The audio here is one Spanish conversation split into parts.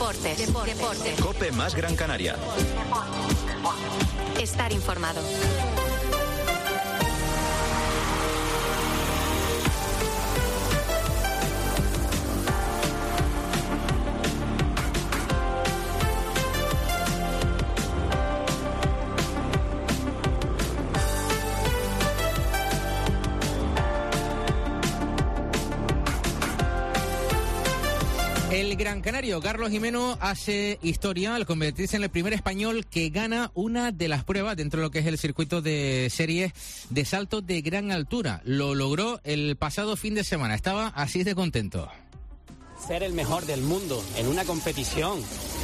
Deportes. COPE más Gran Canaria. Estar informado. El Gran Canario Carlos Jimeno hace historia al convertirse en el primer español que gana una de las pruebas dentro de lo que es el circuito de series de salto de gran altura. Lo logró el pasado fin de semana. Estaba así de contento. Ser el mejor del mundo en una competición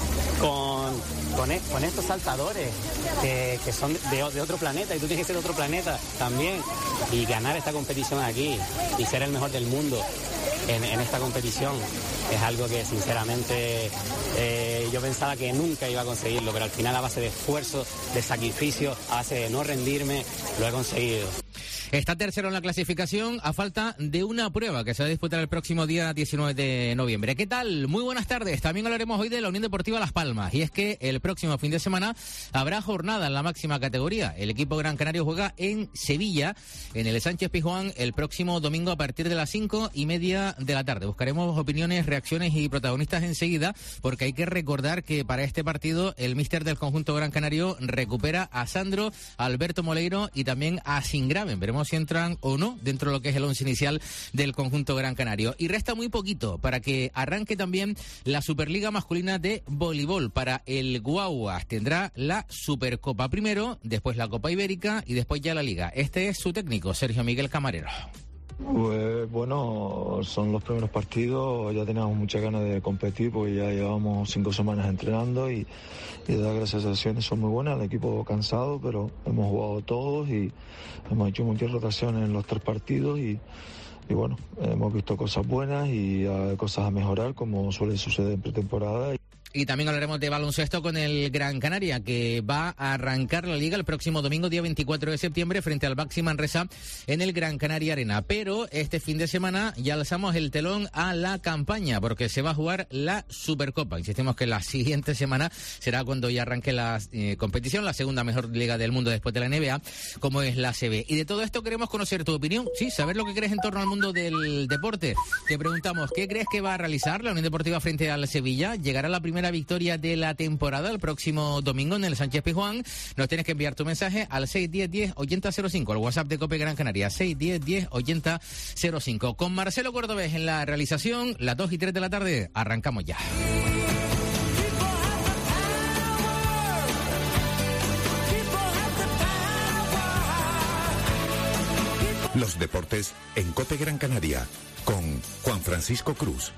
con estos saltadores que son de otro planeta y tú tienes que ser de otro planeta también y ganar esta competición aquí y ser el mejor del mundo en esta competición es algo que sinceramente yo pensaba que nunca iba a conseguirlo, pero al final a base de esfuerzo, de sacrificio, a base de no rendirme, lo he conseguido. Está tercero en la clasificación a falta de una prueba que se va a disputar el próximo día 19 de noviembre. ¿Qué tal? Muy buenas tardes. También hablaremos hoy de la Unión Deportiva Las Palmas. Y es que el próximo fin de semana habrá jornada en la máxima categoría. El equipo Gran Canario juega en Sevilla, en el Sánchez Pizjuán, el próximo domingo a partir de las 5:30 de la tarde. Buscaremos opiniones, reacciones y protagonistas enseguida, porque hay que recordar que para este partido el míster del conjunto Gran Canario recupera a Sandro, a Alberto Moleiro y también a Singraven. Veremos si entran o no dentro de lo que es el once inicial del conjunto Gran Canario. Y resta muy poquito para que arranque también la Superliga masculina de voleibol para el Guaguas. Tendrá la Supercopa primero, después la Copa Ibérica y después ya la Liga. Este es su técnico, Sergio Miguel Camarero. Pues bueno, son los primeros partidos, ya teníamos muchas ganas de competir porque ya llevamos 5 semanas entrenando y las sensaciones son muy buenas, el equipo cansado, pero hemos jugado todos y hemos hecho muchas rotaciones en los 3 partidos y bueno, hemos visto cosas buenas y cosas a mejorar como suele suceder en pretemporada. Y también hablaremos de baloncesto con el Gran Canaria, que va a arrancar la liga el próximo domingo, día 24 de septiembre, frente al Baxi Manresa en el Gran Canaria Arena. Pero este fin de semana ya alzamos el telón a la campaña, porque se va a jugar la Supercopa. Insistimos que la siguiente semana será cuando ya arranque la competición, la segunda mejor liga del mundo después de la NBA, como es la ACB. Y de todo esto queremos conocer tu opinión, sí, saber lo que crees en torno al mundo del deporte. Te preguntamos, ¿qué crees que va a realizar la Unión Deportiva frente al Sevilla? ¿Llegará la primera victoria de la temporada el próximo domingo en el Sánchez Pizjuán? Nos tienes que enviar tu mensaje al 610-10-8005, al WhatsApp de COPE Gran Canaria, 610-10-8005. Con Marcelo Cordobés en la realización, las 2:03 de la tarde, arrancamos ya. Los deportes en COPE Gran Canaria, con Juan Francisco Cruz.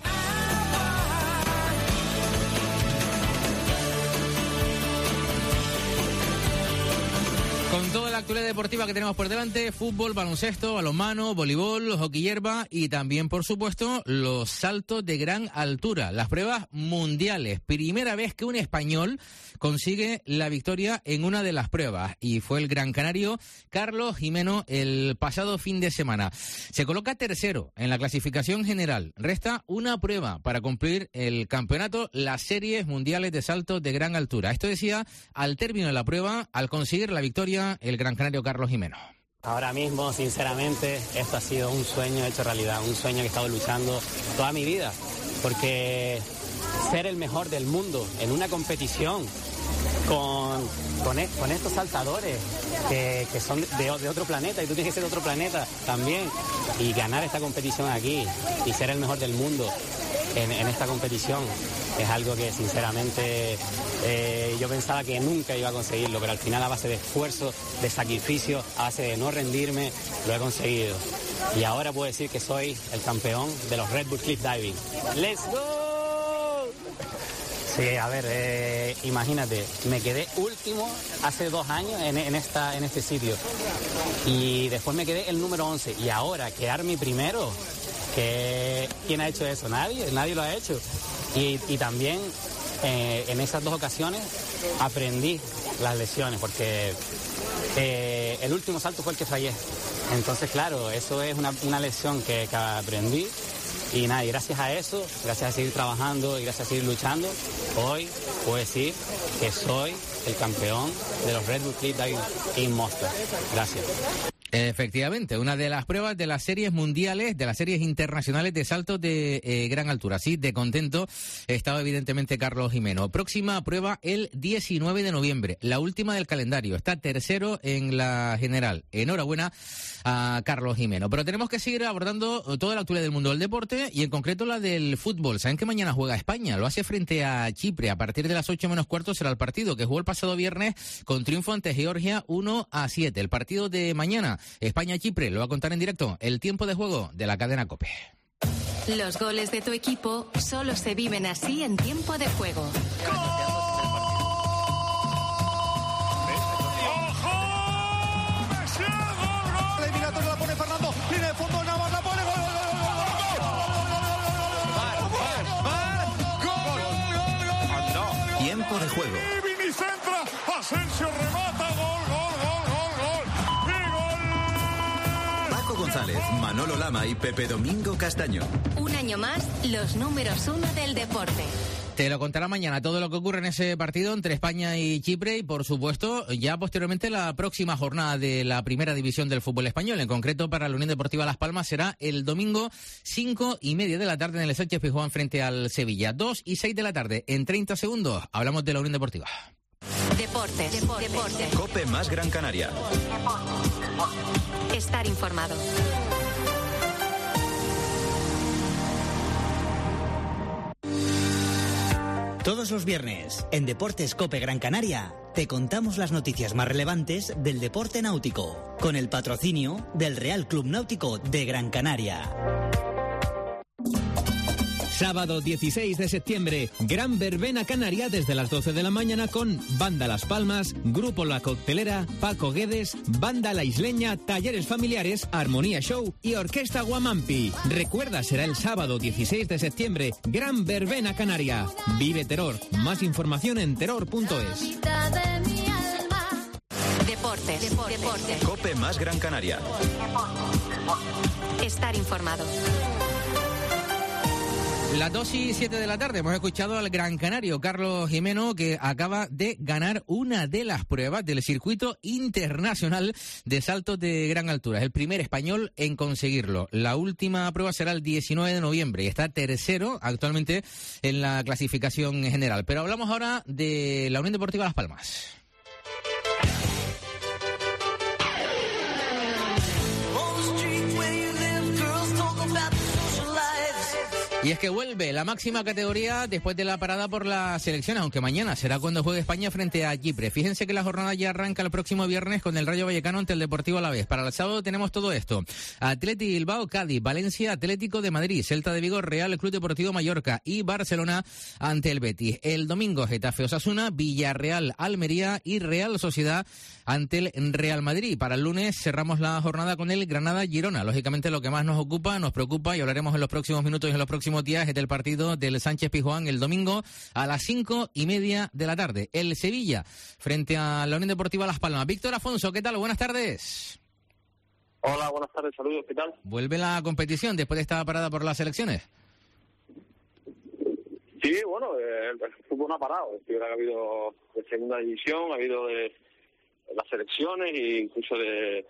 Con toda la actualidad deportiva que tenemos por delante, fútbol, baloncesto, balonmano, voleibol, hockey hierba y también, por supuesto, los saltos de gran altura, las pruebas mundiales. Primera vez que un español consigue la victoria en una de las pruebas y fue el Gran Canario Carlos Jimeno el pasado fin de semana. Se coloca tercero en la clasificación general. Resta una prueba para cumplir el campeonato, las series mundiales de saltos de gran altura. Esto decía al término de la prueba, al conseguir la victoria, el Gran Canario Carlos Jimeno. Ahora mismo, sinceramente, esto ha sido un sueño hecho realidad, un sueño que he estado luchando toda mi vida, porque ser el mejor del mundo en una competición con estos saltadores que son de otro planeta y tú tienes que ser de otro planeta también y ganar esta competición aquí y ser el mejor del mundo en esta competición es algo que sinceramente yo pensaba que nunca iba a conseguirlo, pero al final a base de esfuerzo, de sacrificio, a base de no rendirme, lo he conseguido. Y ahora puedo decir que soy el campeón de los Red Bull Cliff Diving. ¡Let's go! Sí, a ver, imagínate, me quedé último hace 2 años en este sitio y después me quedé el número 11 y ahora quedarme primero, ¿quién ha hecho eso? Nadie lo ha hecho. Y también en esas 2 ocasiones aprendí las lecciones porque el último salto fue el que fallé. Entonces, claro, eso es una lección que aprendí Y nada, y gracias a eso, gracias a seguir trabajando y gracias a seguir luchando, hoy puedo decir que soy el campeón de los Red Bull Cliff Diving in Monster. Gracias. Efectivamente, una de las pruebas de las series mundiales, de las series internacionales de saltos de gran altura. Sí, de contento estaba evidentemente Carlos Gimeno. Próxima prueba el 19 de noviembre, la última del calendario. Está tercero en la general. Enhorabuena a Carlos Gimeno. Pero tenemos que seguir abordando toda la actualidad del mundo del deporte y en concreto la del fútbol. ¿Saben que mañana juega España? Lo hace frente a Chipre. A partir de las 8 menos cuarto será el partido que jugó el pasado viernes con triunfo ante Georgia 1-7. El partido de mañana, España-Chipre, lo va a contar en directo el tiempo de juego de la cadena COPE. Los goles de tu equipo solo se viven así en tiempo de juego. La eliminatoria la pone Fernando, línea de fondo, Navas la pone, gol. Tiempo de juego. Vini centra, Asensio remata, gol. Paco González, Manolo Lama y Pepe Domingo Castaño. Un año más, los números 1 del deporte. Te lo contará mañana todo lo que ocurre en ese partido entre España y Chipre y, por supuesto, ya posteriormente la próxima jornada de la primera división del fútbol español. En concreto, para la Unión Deportiva Las Palmas será el domingo 5:30 de la tarde en el Sánchez Pizjuán frente al Sevilla. 2:06 de la tarde, en 30 segundos, hablamos de la Unión Deportiva. Deportes. COPE más Gran Canaria. Estar informado. Todos los viernes, en Deportes COPE Gran Canaria, te contamos las noticias más relevantes del deporte náutico, con el patrocinio del Real Club Náutico de Gran Canaria. Sábado 16 de septiembre, gran verbena canaria desde las 12 de la mañana con Banda Las Palmas, Grupo La Coctelera, Paco Guedes, Banda La Isleña, Talleres Familiares, Armonía Show y Orquesta Guamampi. Recuerda, será el sábado 16 de septiembre, gran verbena canaria. Vive Terror. Más información en terror.es. Deportes. COPE más Gran Canaria. Estar informado. Las 2:07 de la tarde hemos escuchado al gran canario Carlos Gimeno, que acaba de ganar una de las pruebas del circuito internacional de saltos de gran altura. Es el primer español en conseguirlo. La última prueba será el 19 de noviembre y está tercero actualmente en la clasificación general. Pero hablamos ahora de la Unión Deportiva Las Palmas. Y es que vuelve la máxima categoría después de la parada por las selecciones, aunque mañana será cuando juegue España frente a Chipre. Fíjense que la jornada ya arranca el próximo viernes con el Rayo Vallecano ante el Deportivo Alavés. Para el sábado tenemos todo esto: Atleti Bilbao, Cádiz, Valencia, Atlético de Madrid, Celta de Vigo, Real Club Deportivo Mallorca y Barcelona ante el Betis. El domingo Getafe Osasuna, Villarreal Almería y Real Sociedad ante el Real Madrid. Para el lunes cerramos la jornada con el Granada Girona. Lógicamente lo que más nos ocupa, nos preocupa y hablaremos en los próximos minutos y en los próximos días es del partido del Sánchez Pizjuán el domingo a las 5:30 de la tarde. El Sevilla frente a la Unión Deportiva Las Palmas. Víctor Afonso, ¿qué tal? Buenas tardes. Hola, buenas tardes, saludos, ¿qué tal? ¿Vuelve la competición después de esta parada por las elecciones? Sí, bueno, el fútbol no ha parado. Ha habido de segunda división, ha habido de las selecciones e incluso de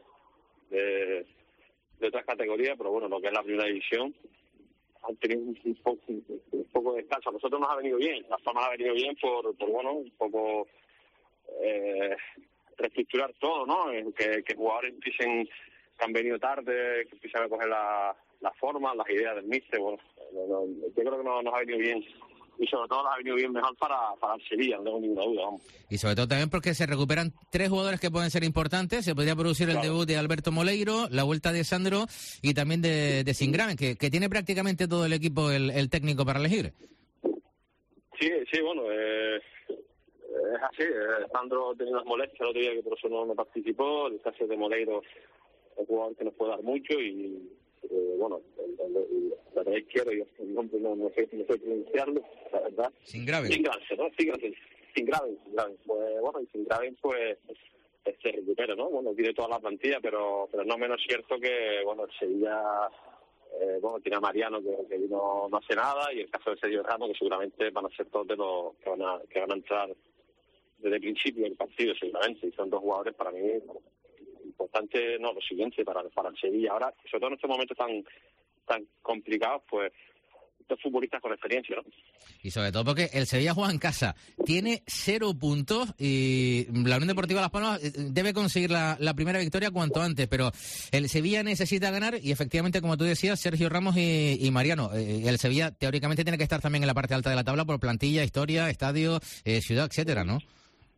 otras categorías, pero bueno, lo que es la primera división han tenido un poco de descanso. A nosotros nos ha venido bien, Las Palmas ha venido bien por bueno, un poco reestructurar todo, ¿no? Que jugadores empiecen, que han venido tarde, que empiezan a coger la forma, las ideas del míster. Bueno, yo creo que nos ha venido bien. Y sobre todo nos ha venido bien mejor para el Sevilla, no tengo ninguna duda. Vamos. Y sobre todo también porque se recuperan 3 jugadores que pueden ser importantes. Se podría producir el debut de Alberto Moleiro, la vuelta de Sandro y también de Singraven, que tiene prácticamente todo el equipo, el técnico para elegir. Sí, bueno, es así. Sandro tenía unas molestias el otro día que por eso no participó. El caso de Moleiro es un jugador que nos puede dar mucho y bueno, el lateral izquierdo, yo el nombre no sé pronunciarlo, la verdad. Singraven. Singraven. Pues bueno, y Singraven pues se recupera, ¿no? Bueno, tiene toda la plantilla, pero no menos cierto que, bueno, el Sevilla Bueno, tiene a Mariano que no hace nada, y el caso de Sergio Ramos, que seguramente van a ser todos de los que van a entrar desde el principio del partido, seguramente, y son dos jugadores para mí importantes, lo siguiente para el Sevilla. Ahora, sobre todo en estos momentos tan complicados, pues dos futbolistas con experiencia, ¿no? Y sobre todo porque el Sevilla juega en casa, tiene 0 puntos y la Unión Deportiva Las Palmas debe conseguir la primera victoria cuanto antes, pero el Sevilla necesita ganar y efectivamente, como tú decías, Sergio Ramos y Mariano, el Sevilla teóricamente tiene que estar también en la parte alta de la tabla por plantilla, historia, estadio, ciudad, etcétera, ¿no?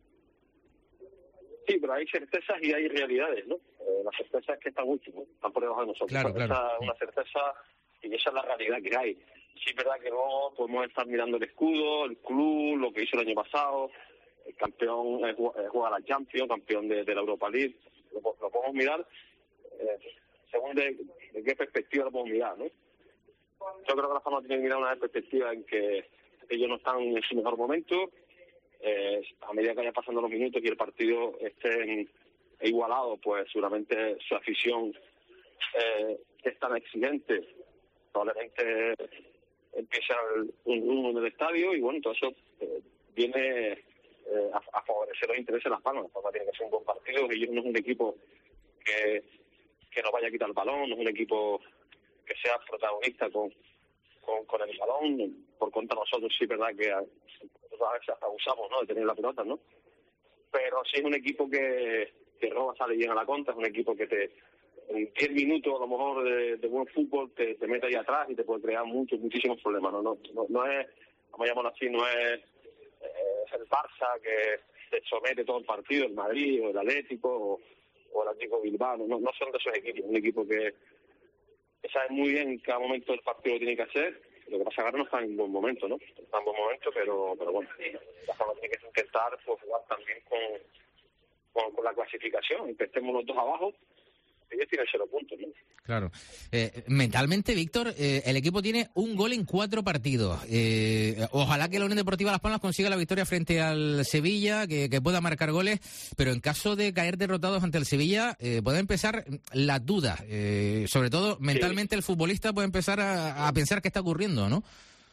Sí, pero hay certezas y hay realidades, ¿no? La certeza es que están últimos, están por debajo de nosotros. Claro. Esa es una certeza y esa es la realidad que hay. Sí, es verdad que no podemos estar mirando el escudo, el club, lo que hizo el año pasado, el campeón juega la Champions, campeón de la Europa League. Lo podemos mirar según de qué perspectiva lo podemos mirar, ¿no? Yo creo que la Palma tiene que mirar una perspectiva en que ellos no están en su mejor momento. A medida que vayan pasando los minutos y el partido esté igualado, pues seguramente su afición es tan exigente, probablemente empieza un rumbo en el estadio, y bueno, todo eso viene a favorecer los intereses de Las Palmas. Las Palmas tiene que ser un buen partido, ellos no es un equipo que nos vaya a quitar el balón, no es un equipo que sea protagonista con el balón. Por contra nosotros sí es verdad que a veces hasta abusamos, ¿no?, de tener la pelota, ¿no? Pero sí es un equipo que roba, sale bien a la contra, es un equipo que en 10 minutos a lo mejor de buen fútbol te mete ahí atrás y te puede crear muchísimos problemas. No es, vamos a llamarlo así, no es el Barça que se somete todo el partido, el Madrid o el Atlético o el Atlético Bilbao, no son de esos equipos. Un equipo que sabe muy bien en cada momento del partido lo tiene que hacer. Lo que pasa es que ahora no está en buen momento, ¿no? Está en buen momento, pero bueno, la forma tiene que intentar pues, jugar también con la clasificación, y que estemos los dos abajo. Ellos tienen 0 puntos, ¿no? Claro. Mentalmente, Víctor, el equipo tiene un gol en 4 partidos. Ojalá que la Unión Deportiva Las Palmas consiga la victoria frente al Sevilla, que pueda marcar goles, pero en caso de caer derrotados ante el Sevilla, puede empezar las dudas. Sobre todo, mentalmente, el futbolista puede empezar a pensar qué está ocurriendo, ¿no?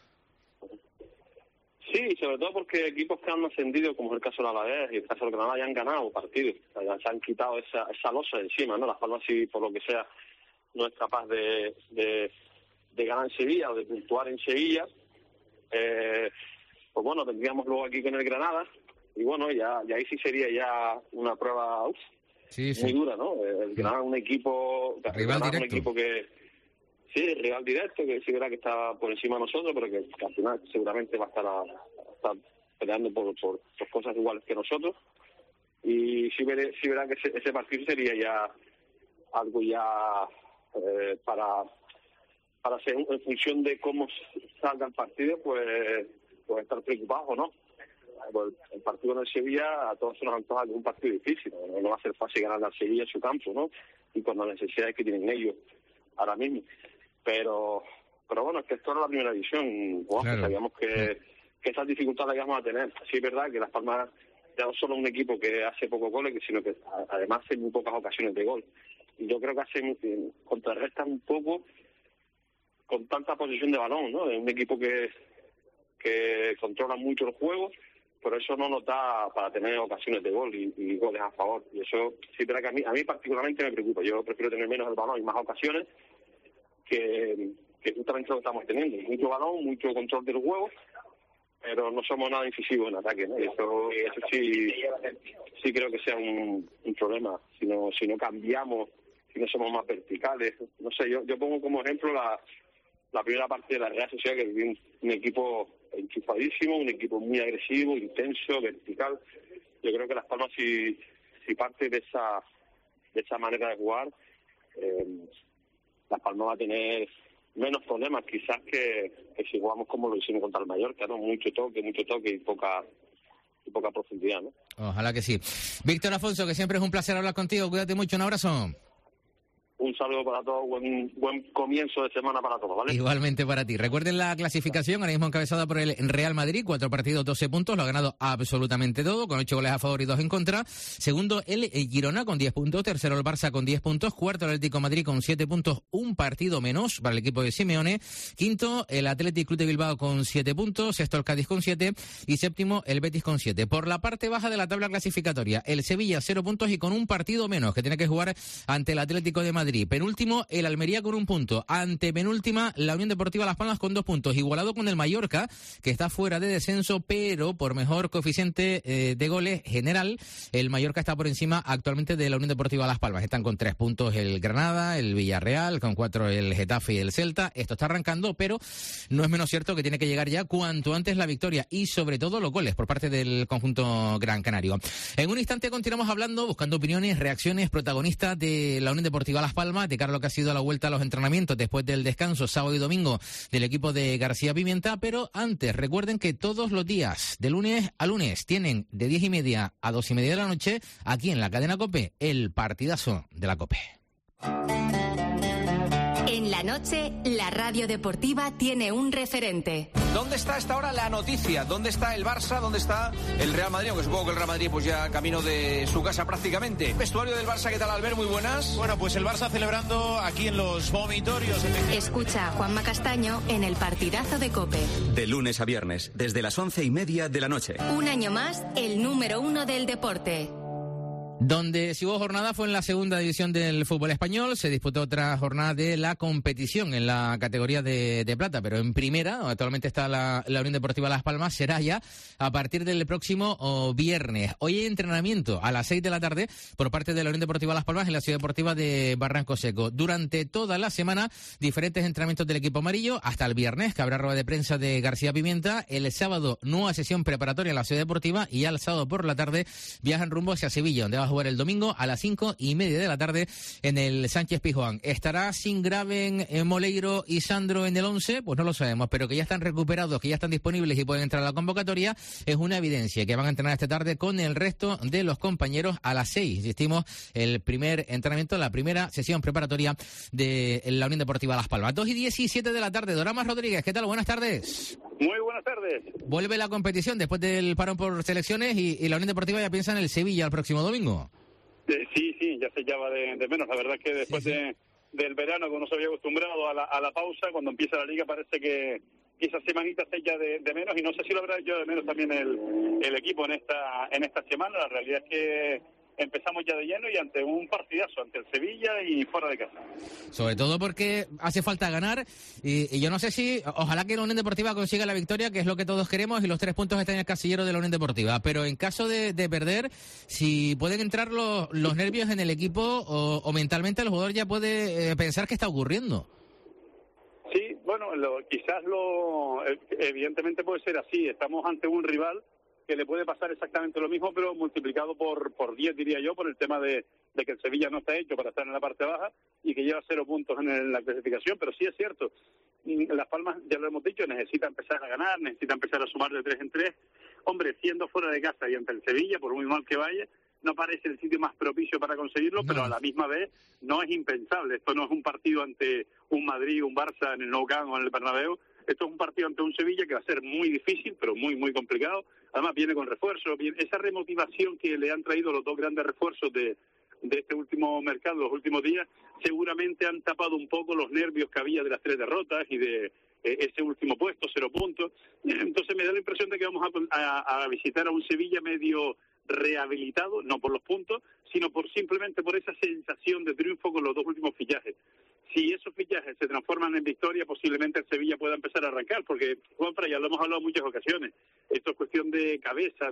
Sí, sobre todo porque equipos que han ascendido, como es el caso de la Alavés y el caso de Granada, ya han ganado partidos, se han quitado esa losa de encima, ¿no? Las Palmas, si por lo que sea no es capaz de ganar en Sevilla o de puntuar en Sevilla, pues bueno, tendríamos luego aquí con el Granada, y bueno, ya ahí sí sería ya una prueba muy dura, ¿no? El Granada es un equipo, rival directo. Un equipo que sí, rival directo, que sí verá que está por encima de nosotros, pero que al final seguramente va a estar peleando por cosas iguales que nosotros. Y sí verá que ese partido sería ya algo ya para ser en función de cómo salga el partido, pues estar preocupados o no. El partido en el Sevilla a todos se nos antoja un partido difícil, no va a ser fácil ganar al Sevilla en su campo, ¿no? Y con las necesidades que tienen ellos ahora mismo. Pero bueno, es que esto no es la primera división, claro. Sabíamos que esas dificultades las íbamos a tener. Sí es verdad que Las Palmas ya no solo un equipo que hace pocos goles, sino que además hace muy pocas ocasiones de gol. Y yo creo que contrarrestan un poco con tanta posesión de balón, ¿no? Es un equipo que controla mucho los juegos, pero eso no nos da para tener ocasiones de gol y goles a favor. Y eso sí es verdad que a mí particularmente me preocupa. Yo prefiero tener menos el balón y más ocasiones, que justamente lo que estamos teniendo. Mucho balón, mucho control del juego, pero no somos nada incisivos en ataque, ¿no? Y eso sí creo que sea un problema. Si no cambiamos, si no somos más verticales. No sé, yo pongo como ejemplo la primera parte de la Real Sociedad, que es un equipo enchufadísimo, un equipo muy agresivo, intenso, vertical. Yo creo que Las Palmas, si parte de esa manera de jugar, Las Palmas va a tener menos problemas quizás que si jugamos como lo hicimos contra el Mallorca, ¿no? Mucho toque y poca profundidad, ¿no? Ojalá que sí. Víctor Afonso, que siempre es un placer hablar contigo. Cuídate mucho, un abrazo. un saludo para todos, buen comienzo de semana para todos, ¿vale? Igualmente para ti. Recuerden la clasificación, ahora mismo encabezada por el Real Madrid, 4 partidos, 12 puntos, lo ha ganado absolutamente todo, con 8 goles a favor y 2 en contra. Segundo, el Girona con 10 puntos, tercero el Barça con 10 puntos, cuarto el Atlético de Madrid con 7 puntos, un partido menos para el equipo de Simeone, quinto el Athletic Club de Bilbao con 7 puntos, sexto el Cádiz con 7 y séptimo el Betis con 7. Por la parte baja de la tabla clasificatoria, el Sevilla 0 puntos y con un partido menos que tiene que jugar ante el Atlético de Madrid. Penúltimo, el Almería con 1 punto. Antepenúltima, la Unión Deportiva Las Palmas con 2 puntos. Igualado con el Mallorca, que está fuera de descenso, pero por mejor coeficiente de goles general, el Mallorca está por encima actualmente de la Unión Deportiva Las Palmas. Están con 3 puntos el Granada, el Villarreal, con 4 el Getafe y el Celta. Esto está arrancando, pero no es menos cierto que tiene que llegar ya cuanto antes la victoria y sobre todo los goles por parte del conjunto gran canario. En un instante continuamos hablando, buscando opiniones, reacciones, protagonistas de la Unión Deportiva Las Palmas, de cara a lo que ha sido la vuelta a los entrenamientos después del descanso sábado y domingo del equipo de García Pimienta, pero antes recuerden que todos los días de lunes a lunes tienen de 10:30 a 2:30 de la noche aquí en la cadena COPE el partidazo de la COPE. En la noche, la radio deportiva tiene un referente. ¿Dónde está a esta hora la noticia? ¿Dónde está el Barça? ¿Dónde está el Real Madrid? Aunque supongo que el Real Madrid pues ya camino de su casa prácticamente. Vestuario del Barça, ¿qué tal, Albert? Muy buenas. Bueno, pues el Barça celebrando aquí en los vomitorios. Escucha a Juanma Castaño en el partidazo de COPE. De lunes a viernes, desde las 11:30 de la noche. Un año más, el número 1 del deporte. Donde si hubo jornada fue en la segunda división del fútbol español, se disputó otra jornada de la competición en la categoría de plata, pero en primera, actualmente está la Unión Deportiva Las Palmas, será ya a partir del próximo viernes. Hoy hay entrenamiento a las 6 de la tarde por parte de la Unión Deportiva Las Palmas en la Ciudad Deportiva de Barranco Seco. Durante toda la semana, diferentes entrenamientos del equipo amarillo, hasta el viernes, que habrá rueda de prensa de García Pimienta. El sábado, nueva sesión preparatoria en la Ciudad Deportiva y al sábado por la tarde viajan rumbo hacia Sevilla, donde va a jugar el domingo a las 5:30 de la tarde en el Sánchez Pizjuán. ¿Estará sin Graven, Moleiro y Sandro en el 11? Pues no lo sabemos, pero que ya están recuperados, que ya están disponibles y pueden entrar a la convocatoria, es una evidencia, que van a entrenar esta tarde con el resto de los compañeros a las 6. Insistimos, el primer entrenamiento, la primera sesión preparatoria de la Unión Deportiva Las Palmas. 2:17 de la tarde. Doramas Rodríguez, ¿qué tal? Buenas tardes. Muy buenas tardes. Vuelve la competición después del parón por selecciones y la Unión Deportiva ya piensa en el Sevilla el próximo domingo. Sí, ya se llama de menos. La verdad es que después del verano, que uno se había acostumbrado a la pausa, cuando empieza la liga parece que esa semanita se echa de menos, y no sé si lo habrá hecho de menos también el equipo en esta semana. La realidad es que empezamos ya de lleno y ante un partidazo, ante el Sevilla y fuera de casa. Sobre todo porque hace falta ganar y yo no sé si, ojalá que la Unión Deportiva consiga la victoria, que es lo que todos queremos, y los 3 puntos están en el casillero de la Unión Deportiva, pero en caso de perder, si pueden entrar los nervios en el equipo o mentalmente el jugador ya puede pensar qué está ocurriendo. Sí, bueno, quizás evidentemente puede ser así. Estamos ante un rival que le puede pasar exactamente lo mismo, pero multiplicado por 10, diría yo, por el tema de que el Sevilla no está hecho para estar en la parte baja y que lleva 0 puntos en la clasificación. Pero sí es cierto, Las Palmas, ya lo hemos dicho, necesita empezar a ganar, necesita empezar a sumar de 3 en 3. Hombre, siendo fuera de casa y ante el Sevilla, por muy mal que vaya, no parece el sitio más propicio para conseguirlo, no. Pero a la misma vez no es impensable. Esto no es un partido ante un Madrid, un Barça en el Nou Camp o en el Bernabéu. Esto es un partido ante un Sevilla que va a ser muy difícil, pero muy, muy complicado. Además viene con refuerzos, esa remotivación que le han traído los 2 grandes refuerzos de este último mercado, los últimos días, seguramente han tapado un poco los nervios que había de las 3 derrotas y de ese último puesto, 0 puntos. Entonces me da la impresión de que vamos a visitar a un Sevilla medio rehabilitado, no por los puntos, sino simplemente por esa sensación de triunfo con los 2 últimos fichajes. Si esos fichajes se transforman en victoria, posiblemente el Sevilla pueda empezar a arrancar, porque, Juanfra, ya lo hemos hablado en muchas ocasiones, esto es cuestión de cabeza,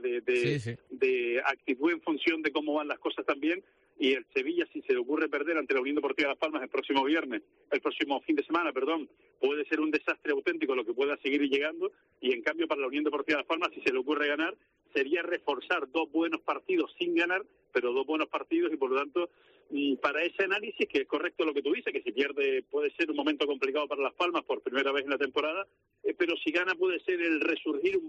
de actitud en función de cómo van las cosas también, y el Sevilla, si se le ocurre perder ante la Unión Deportiva Las Palmas el próximo fin de semana, puede ser un desastre auténtico lo que pueda seguir llegando, y en cambio para la Unión Deportiva Las Palmas, si se le ocurre ganar, sería reforzar 2 buenos partidos sin ganar, pero 2 buenos partidos, y por lo tanto, para ese análisis, que es correcto lo que tú dices, que si pierde puede ser un momento complicado para Las Palmas por primera vez en la temporada, pero si gana puede ser el resurgir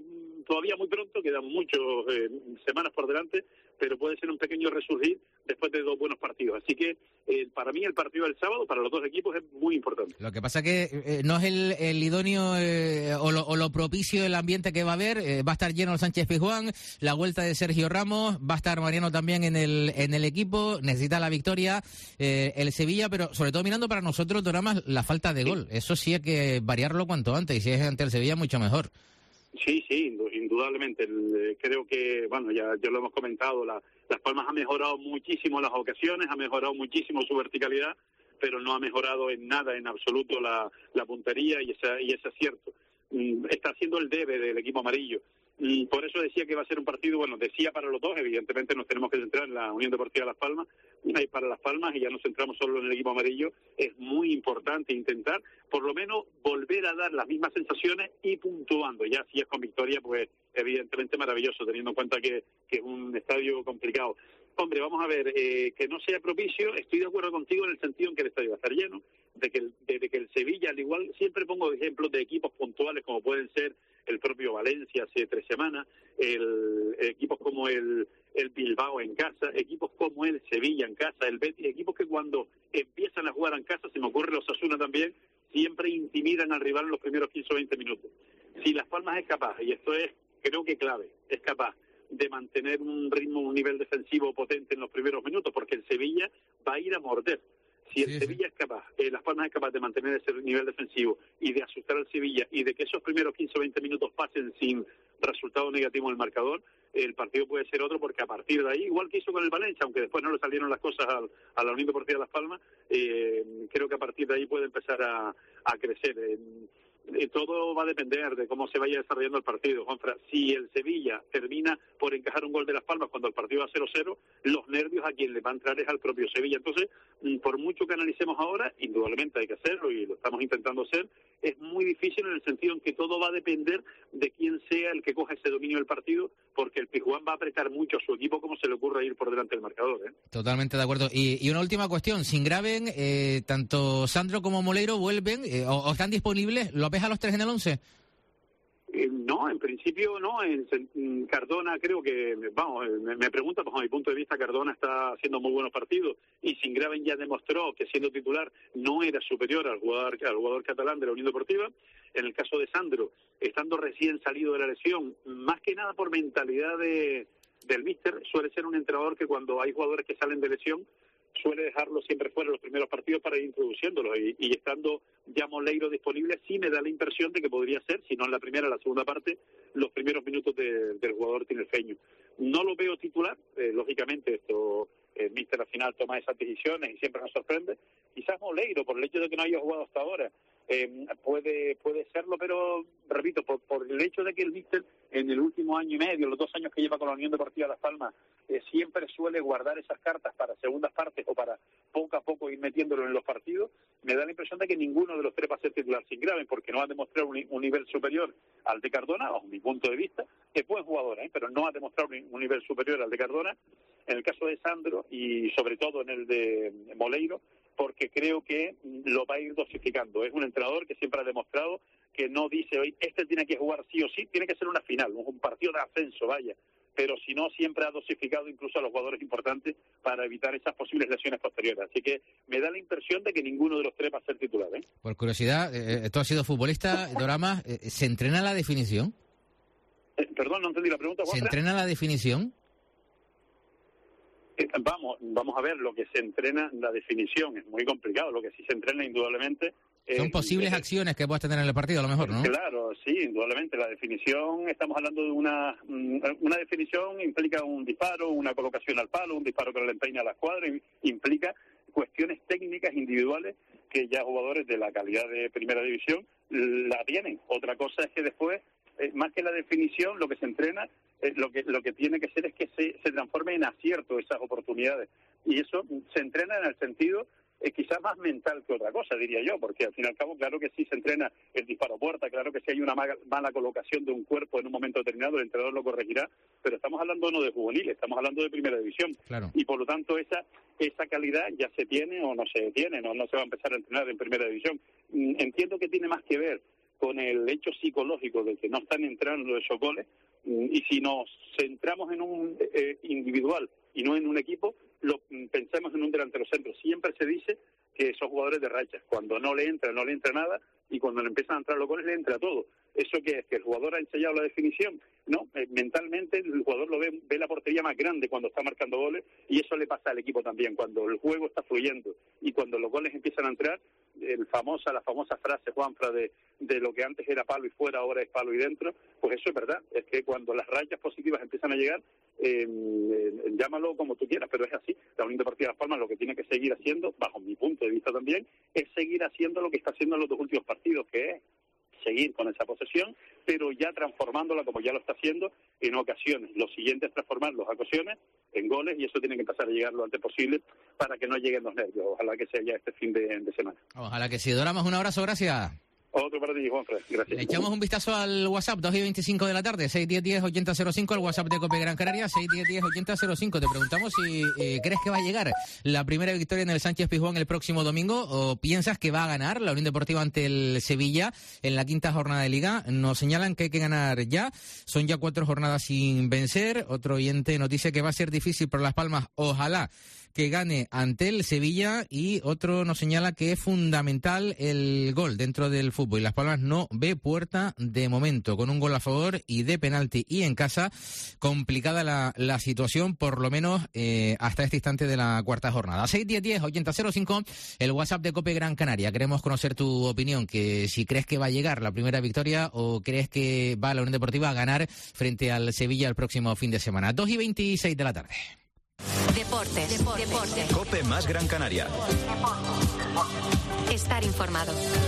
todavía muy pronto, quedan muchas semanas por delante, pero puede ser un pequeño resurgir después de 2 buenos partidos. Así que para mí el partido del sábado, para los 2 equipos, es muy importante. Lo que pasa que no es el idóneo o lo propicio el ambiente que va a haber. Va a estar lleno el Sánchez Pizjuán, la vuelta de Sergio Ramos, va a estar Mariano también en el equipo, necesita la victoria el Sevilla, pero sobre todo mirando para nosotros, Doramas, la falta de gol. Eso sí hay que variarlo cuanto antes, y si es ante el Sevilla, mucho mejor. Sí, indudablemente. Creo que, bueno, ya lo hemos comentado, Las Palmas ha mejorado muchísimo las ocasiones, ha mejorado muchísimo su verticalidad, pero no ha mejorado en nada, en absoluto, la puntería y ese acierto. Está haciendo el debe del equipo amarillo. Por eso decía que va a ser un partido, bueno, decía para los dos, evidentemente nos tenemos que centrar en la Unión Deportiva Las Palmas, y para Las Palmas, y ya nos centramos solo en el equipo amarillo, es muy importante intentar, por lo menos, volver a dar las mismas sensaciones y puntuando. Ya si es con victoria, pues evidentemente maravilloso, teniendo en cuenta que es un estadio complicado. Hombre, vamos a ver, que no sea propicio, estoy de acuerdo contigo en el sentido en que el estadio va a estar lleno, de que el Sevilla, al igual, siempre pongo ejemplos de equipos puntuales como pueden ser el propio Valencia hace 3 semanas, equipos como el Bilbao en casa, equipos como el Sevilla en casa, el Betis, equipos que cuando empiezan a jugar en casa, se me ocurre los Osasuna también, siempre intimidan al rival en los primeros 15 o 20 minutos. Si Las Palmas es capaz, y esto es, creo que clave, es capaz de mantener un ritmo, un nivel defensivo potente en los primeros minutos, porque el Sevilla va a ir a morder. Si el Sevilla es capaz, Las Palmas es capaz de mantener ese nivel defensivo y de asustar al Sevilla y de que esos primeros 15 o 20 minutos pasen sin resultado negativo en el marcador, el partido puede ser otro, porque a partir de ahí, igual que hizo con el Valencia, aunque después no le salieron las cosas a la Unión Deportiva Las Palmas, creo que a partir de ahí puede empezar a crecer. Todo va a depender de cómo se vaya desarrollando el partido, Juanfran. Si el Sevilla termina por encajar un gol de Las Palmas cuando el partido va 0-0, los nervios a quien le va a entrar es al propio Sevilla. Entonces, por mucho que analicemos ahora, indudablemente hay que hacerlo y lo estamos intentando hacer, es muy difícil en el sentido en que todo va a depender de quién sea el que coja ese dominio del partido, porque el Pizjuán va a apretar mucho a su equipo como se le ocurra ir por delante del marcador. Totalmente de acuerdo. Y una última cuestión, sin Graven, tanto Sandro como Moleiro vuelven o están disponibles. ¿Lo ves a los 3 en el 11? No, en principio no. Cardona creo que, vamos, me pregunta, pues a mi punto de vista Cardona está haciendo muy buenos partidos y sin Graven ya demostró que siendo titular no era superior al jugador catalán de la Unión Deportiva. En el caso de Sandro, estando recién salido de la lesión, más que nada por mentalidad del míster, suele ser un entrenador que cuando hay jugadores que salen de lesión suele dejarlos siempre fuera los primeros partidos para ir introduciéndolos, y estando ya Moleiro disponible, sí me da la impresión de que podría ser, si no en la primera, la segunda parte, los primeros minutos del jugador tinerfeño. No lo veo titular, lógicamente el míster al final toma esas decisiones y siempre nos sorprende. Quizás Moleiro, por el hecho de que no haya jugado hasta ahora, puede serlo, pero repito, por el hecho de que el míster en el último año y medio, los 2 años que lleva con la Unión Deportiva Las Palmas, siempre suele guardar esas cartas para segundas partes o para poco a poco ir metiéndolo en los partidos, me da la impresión de que ninguno de los 3 va a ser titular sin Graven, porque no ha demostrado un nivel superior al de Cardona, bajo mi punto de vista, que es buen jugador, pero no ha demostrado un nivel superior al de Cardona. En el caso de Sandro y sobre todo en el de Moleiro, porque creo que lo va a ir dosificando. Es un entrenador que siempre ha demostrado que no dice, hoy este tiene que jugar sí o sí, tiene que ser una final, un partido de ascenso, vaya. Pero si no, siempre ha dosificado incluso a los jugadores importantes para evitar esas posibles lesiones posteriores. Así que me da la impresión de que ninguno de los 3 va a ser titular. Por curiosidad, tú has sido futbolista, Dorama, ¿se entrena la definición? Perdón, no entendí la pregunta. ¿Se entrena la definición? Vamos a ver, lo que se entrena, la definición es muy complicado. Lo que sí se entrena indudablemente... Son posibles acciones que puedas tener en el partido, a lo mejor, ¿no? Claro, sí, indudablemente. La definición, estamos hablando de una definición, implica un disparo, una colocación al palo, un disparo que le empeña a la escuadra, implica cuestiones técnicas individuales que ya jugadores de la calidad de primera división la tienen. Otra cosa es que después, más que la definición, lo que se entrena, lo que tiene que ser es que se transforme en acierto esas oportunidades. Y eso se entrena en el sentido quizás más mental que otra cosa, diría yo, porque al fin y al cabo, claro que sí se entrena el disparo a puerta, claro que si hay una mala colocación de un cuerpo en un momento determinado, el entrenador lo corregirá, pero estamos hablando no de juvenil, estamos hablando de primera división. Claro. Y por lo tanto esa calidad ya se tiene o no se tiene, no se va a empezar a entrenar en primera división. Entiendo que tiene más que ver con el hecho psicológico de que no están entrando esos goles, Y si nos centramos en un individual y no en un equipo, pensemos en un delantero centro. Siempre se dice que son jugadores de rachas. Cuando no le entra nada, y cuando le empiezan a entrar los goles, le entra todo. ¿Eso qué es? ¿Que el jugador ha ensayado la definición? No, mentalmente el jugador lo ve la portería más grande cuando está marcando goles, y eso le pasa al equipo también. Cuando el juego está fluyendo y cuando los goles empiezan a entrar, la famosa frase, Juanfra, de lo que antes era palo y fuera, ahora es palo y dentro, pues eso es verdad. Es que cuando las rachas positivas empiezan a llegar, llámalo como tú quieras, pero es así. La Unión Deportiva Las Palmas lo que tiene que seguir haciendo, bajo mi punto de vista también, es seguir haciendo lo que está haciendo en los 2 últimos partidos, que es seguir con esa posesión, pero ya transformándola, como ya lo está haciendo, en ocasiones. Lo siguiente es transformar las ocasiones en goles, y eso tiene que empezar a llegar lo antes posible para que no lleguen los nervios. Ojalá que sea ya este fin de semana. Ojalá que sí. Doramos, un abrazo, gracias. Otro para ti, Juanfred. Gracias. Le echamos un vistazo al WhatsApp, 2:25 de la tarde, 61010-8005, el WhatsApp de Cope Gran Canaria, 61010-8005. Te preguntamos si crees que va a llegar la primera victoria en el Sánchez Pizjuán el próximo domingo, o piensas que va a ganar la Unión Deportiva ante el Sevilla en la 5ª jornada de Liga. Nos señalan que hay que ganar ya. Son ya 4 jornadas sin vencer. Otro oyente nos dice que va a ser difícil por Las Palmas. Ojalá que gane ante el Sevilla, y otro nos señala que es fundamental el gol dentro del fútbol, y Las Palmas no ve puerta de momento, con un gol a favor y de penalti y en casa. Complicada la situación, por lo menos hasta este instante de la 4ª jornada. 61010-8005, el WhatsApp de Cope Gran Canaria. Queremos conocer tu opinión, que si crees que va a llegar la primera victoria o crees que va la Unión Deportiva a ganar frente al Sevilla el próximo fin de semana. 2:26 de la tarde. Deportes. Cope más Gran Canaria. Estar informado.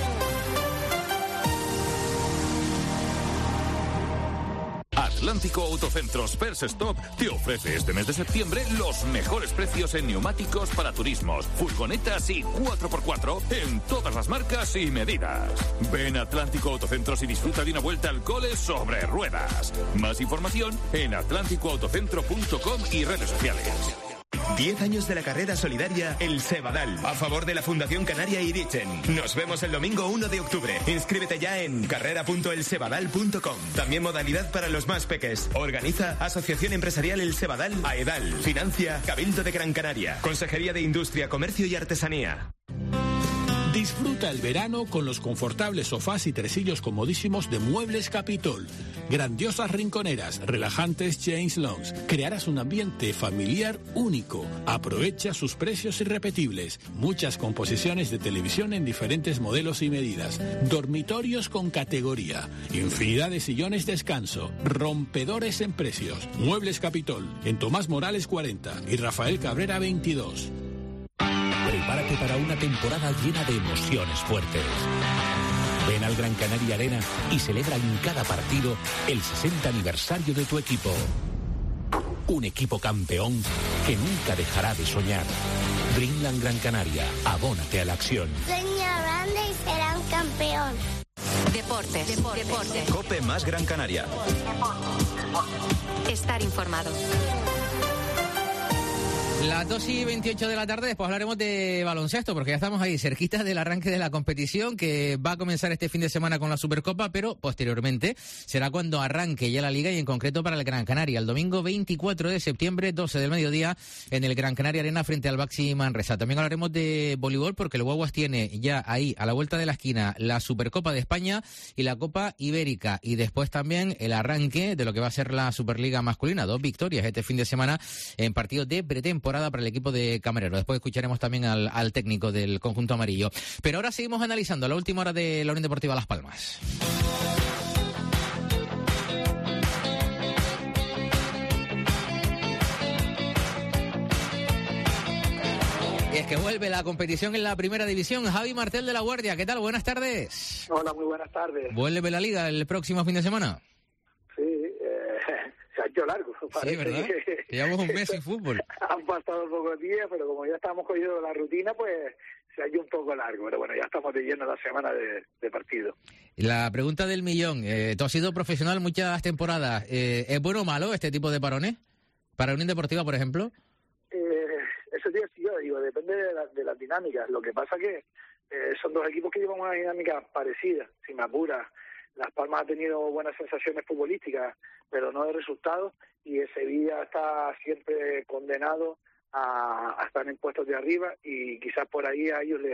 Atlántico Autocentros First Stop te ofrece este mes de septiembre los mejores precios en neumáticos para turismos, furgonetas y 4x4 en todas las marcas y medidas. Ven a Atlántico Autocentros y disfruta de una vuelta al cole sobre ruedas. Más información en atlánticoautocentro.com y redes sociales. 10 años de la carrera solidaria El Sebadal, a favor de la Fundación Canaria Irichen. Nos vemos el domingo 1 de octubre. Inscríbete ya en carrera.elsebadal.com. También modalidad para los más peques. Organiza Asociación Empresarial El Sebadal, AEDAL. Financia Cabildo de Gran Canaria. Consejería de Industria, Comercio y Artesanía. Disfruta el verano con los confortables sofás y tresillos comodísimos de Muebles Capitol. Grandiosas rinconeras, relajantes James Longs. Crearás un ambiente familiar único. Aprovecha sus precios irrepetibles. Muchas composiciones de televisión en diferentes modelos y medidas. Dormitorios con categoría. Infinidad de sillones descanso. Rompedores en precios. Muebles Capitol, en Tomás Morales 40 y Rafael Cabrera 22. Prepárate para una temporada llena de emociones fuertes. Ven al Gran Canaria Arena y celebra en cada partido el 60 aniversario de tu equipo. Un equipo campeón que nunca dejará de soñar. Dreamland Gran Canaria, abónate a la acción. Sueña grande y será un campeón. Deportes. Cope más Gran Canaria. Estar informado. Las 2:28 de la tarde, después hablaremos de baloncesto, porque ya estamos ahí cerquita del arranque de la competición, que va a comenzar este fin de semana con la Supercopa, pero posteriormente será cuando arranque ya la Liga, y en concreto para el Gran Canaria, el domingo 24 de septiembre, 12 del mediodía, en el Gran Canaria Arena frente al Baxi Manresa. También hablaremos de voleibol, porque el Guaguas tiene ya ahí, a la vuelta de la esquina, la Supercopa de España y la Copa Ibérica, y después también el arranque de lo que va a ser la Superliga masculina. 2 victorias este fin de semana en partidos de pretemporada para el equipo de Camarero. Después escucharemos también al técnico del conjunto amarillo. Pero ahora seguimos analizando la última hora de la Unión Deportiva Las Palmas. Y es que vuelve la competición en la primera división. Javi Martel de La Guardia, ¿qué tal? Buenas tardes. Hola, muy buenas tardes. ¿Vuelve la Liga el próximo fin de semana? Sí, se ha hecho largo. Sí, ¿verdad? Que llevamos un mes sin fútbol. Han pasado pocos días, pero como ya estamos cogidos la rutina, pues se ha hecho un poco largo. Pero bueno, ya estamos de lleno la semana de partido. La pregunta del millón. Tú has sido profesional muchas temporadas. ¿Es bueno o malo este tipo de parones? ¿Para Unión Deportiva, por ejemplo? Eso yo digo, depende de las dinámicas. Lo que pasa que son dos equipos que llevan una dinámica parecida, si me apuras. Las Palmas ha tenido buenas sensaciones futbolísticas, pero no de resultados, y el Sevilla está siempre condenado a estar en puestos de arriba, y quizás por ahí a ellos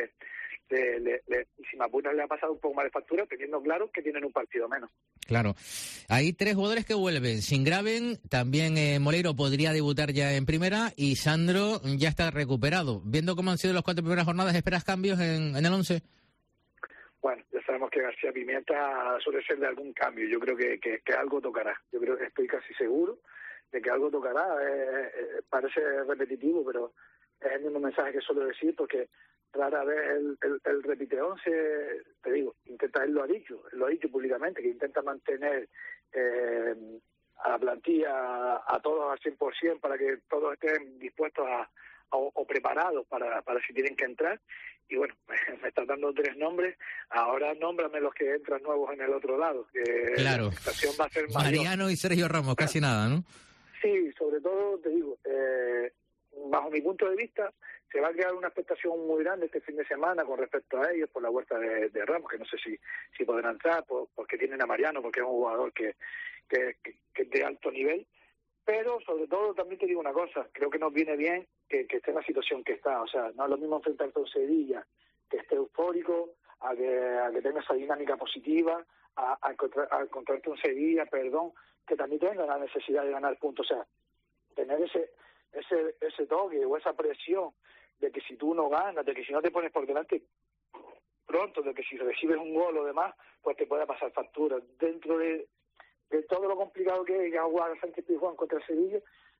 y si me apuras le ha pasado un poco más de factura, teniendo claro que tienen un partido menos. Claro. Hay 3 jugadores que vuelven. Singraven, también Moleiro podría debutar ya en primera, y Sandro ya está recuperado. Viendo cómo han sido las 4 primeras jornadas, ¿esperas cambios en el 11? Bueno, ya sabemos que García Pimienta suele ser de algún cambio. Yo creo que algo tocará. Yo creo que estoy casi seguro de que algo tocará. Parece repetitivo, pero es el mismo mensaje que suelo decir, porque rara vez el repite 11, te digo, él lo ha dicho públicamente, que intenta mantener a la plantilla a todos al 100% para que todos estén dispuestos o preparados para si tienen que entrar. Y bueno, me estás dando 3 nombres, ahora nómbrame los que entran nuevos en el otro lado, que claro. La situación va a ser mayor. Mariano y Sergio Ramos, casi nada, ¿no? Sí, sobre todo, te digo, bajo mi punto de vista, se va a crear una expectación muy grande este fin de semana con respecto a ellos por la vuelta de Ramos, que no sé si podrán entrar porque tienen a Mariano, porque es un jugador que es de alto nivel, pero sobre todo también te digo una cosa, creo que nos viene bien que esté en la situación que está, o sea, no es lo mismo enfrentarte a un Sevilla que esté eufórico, a que tenga esa dinámica positiva, a encontrarte un Sevilla, que también tenga la necesidad de ganar puntos, o sea, tener ese toque o esa presión de que si tú no ganas, de que si no te pones por delante pronto, de que si recibes un gol o demás, pues te puede pasar factura. Dentro de todo lo complicado que es jugar a Sánchez Pizjuán contra el Sevilla,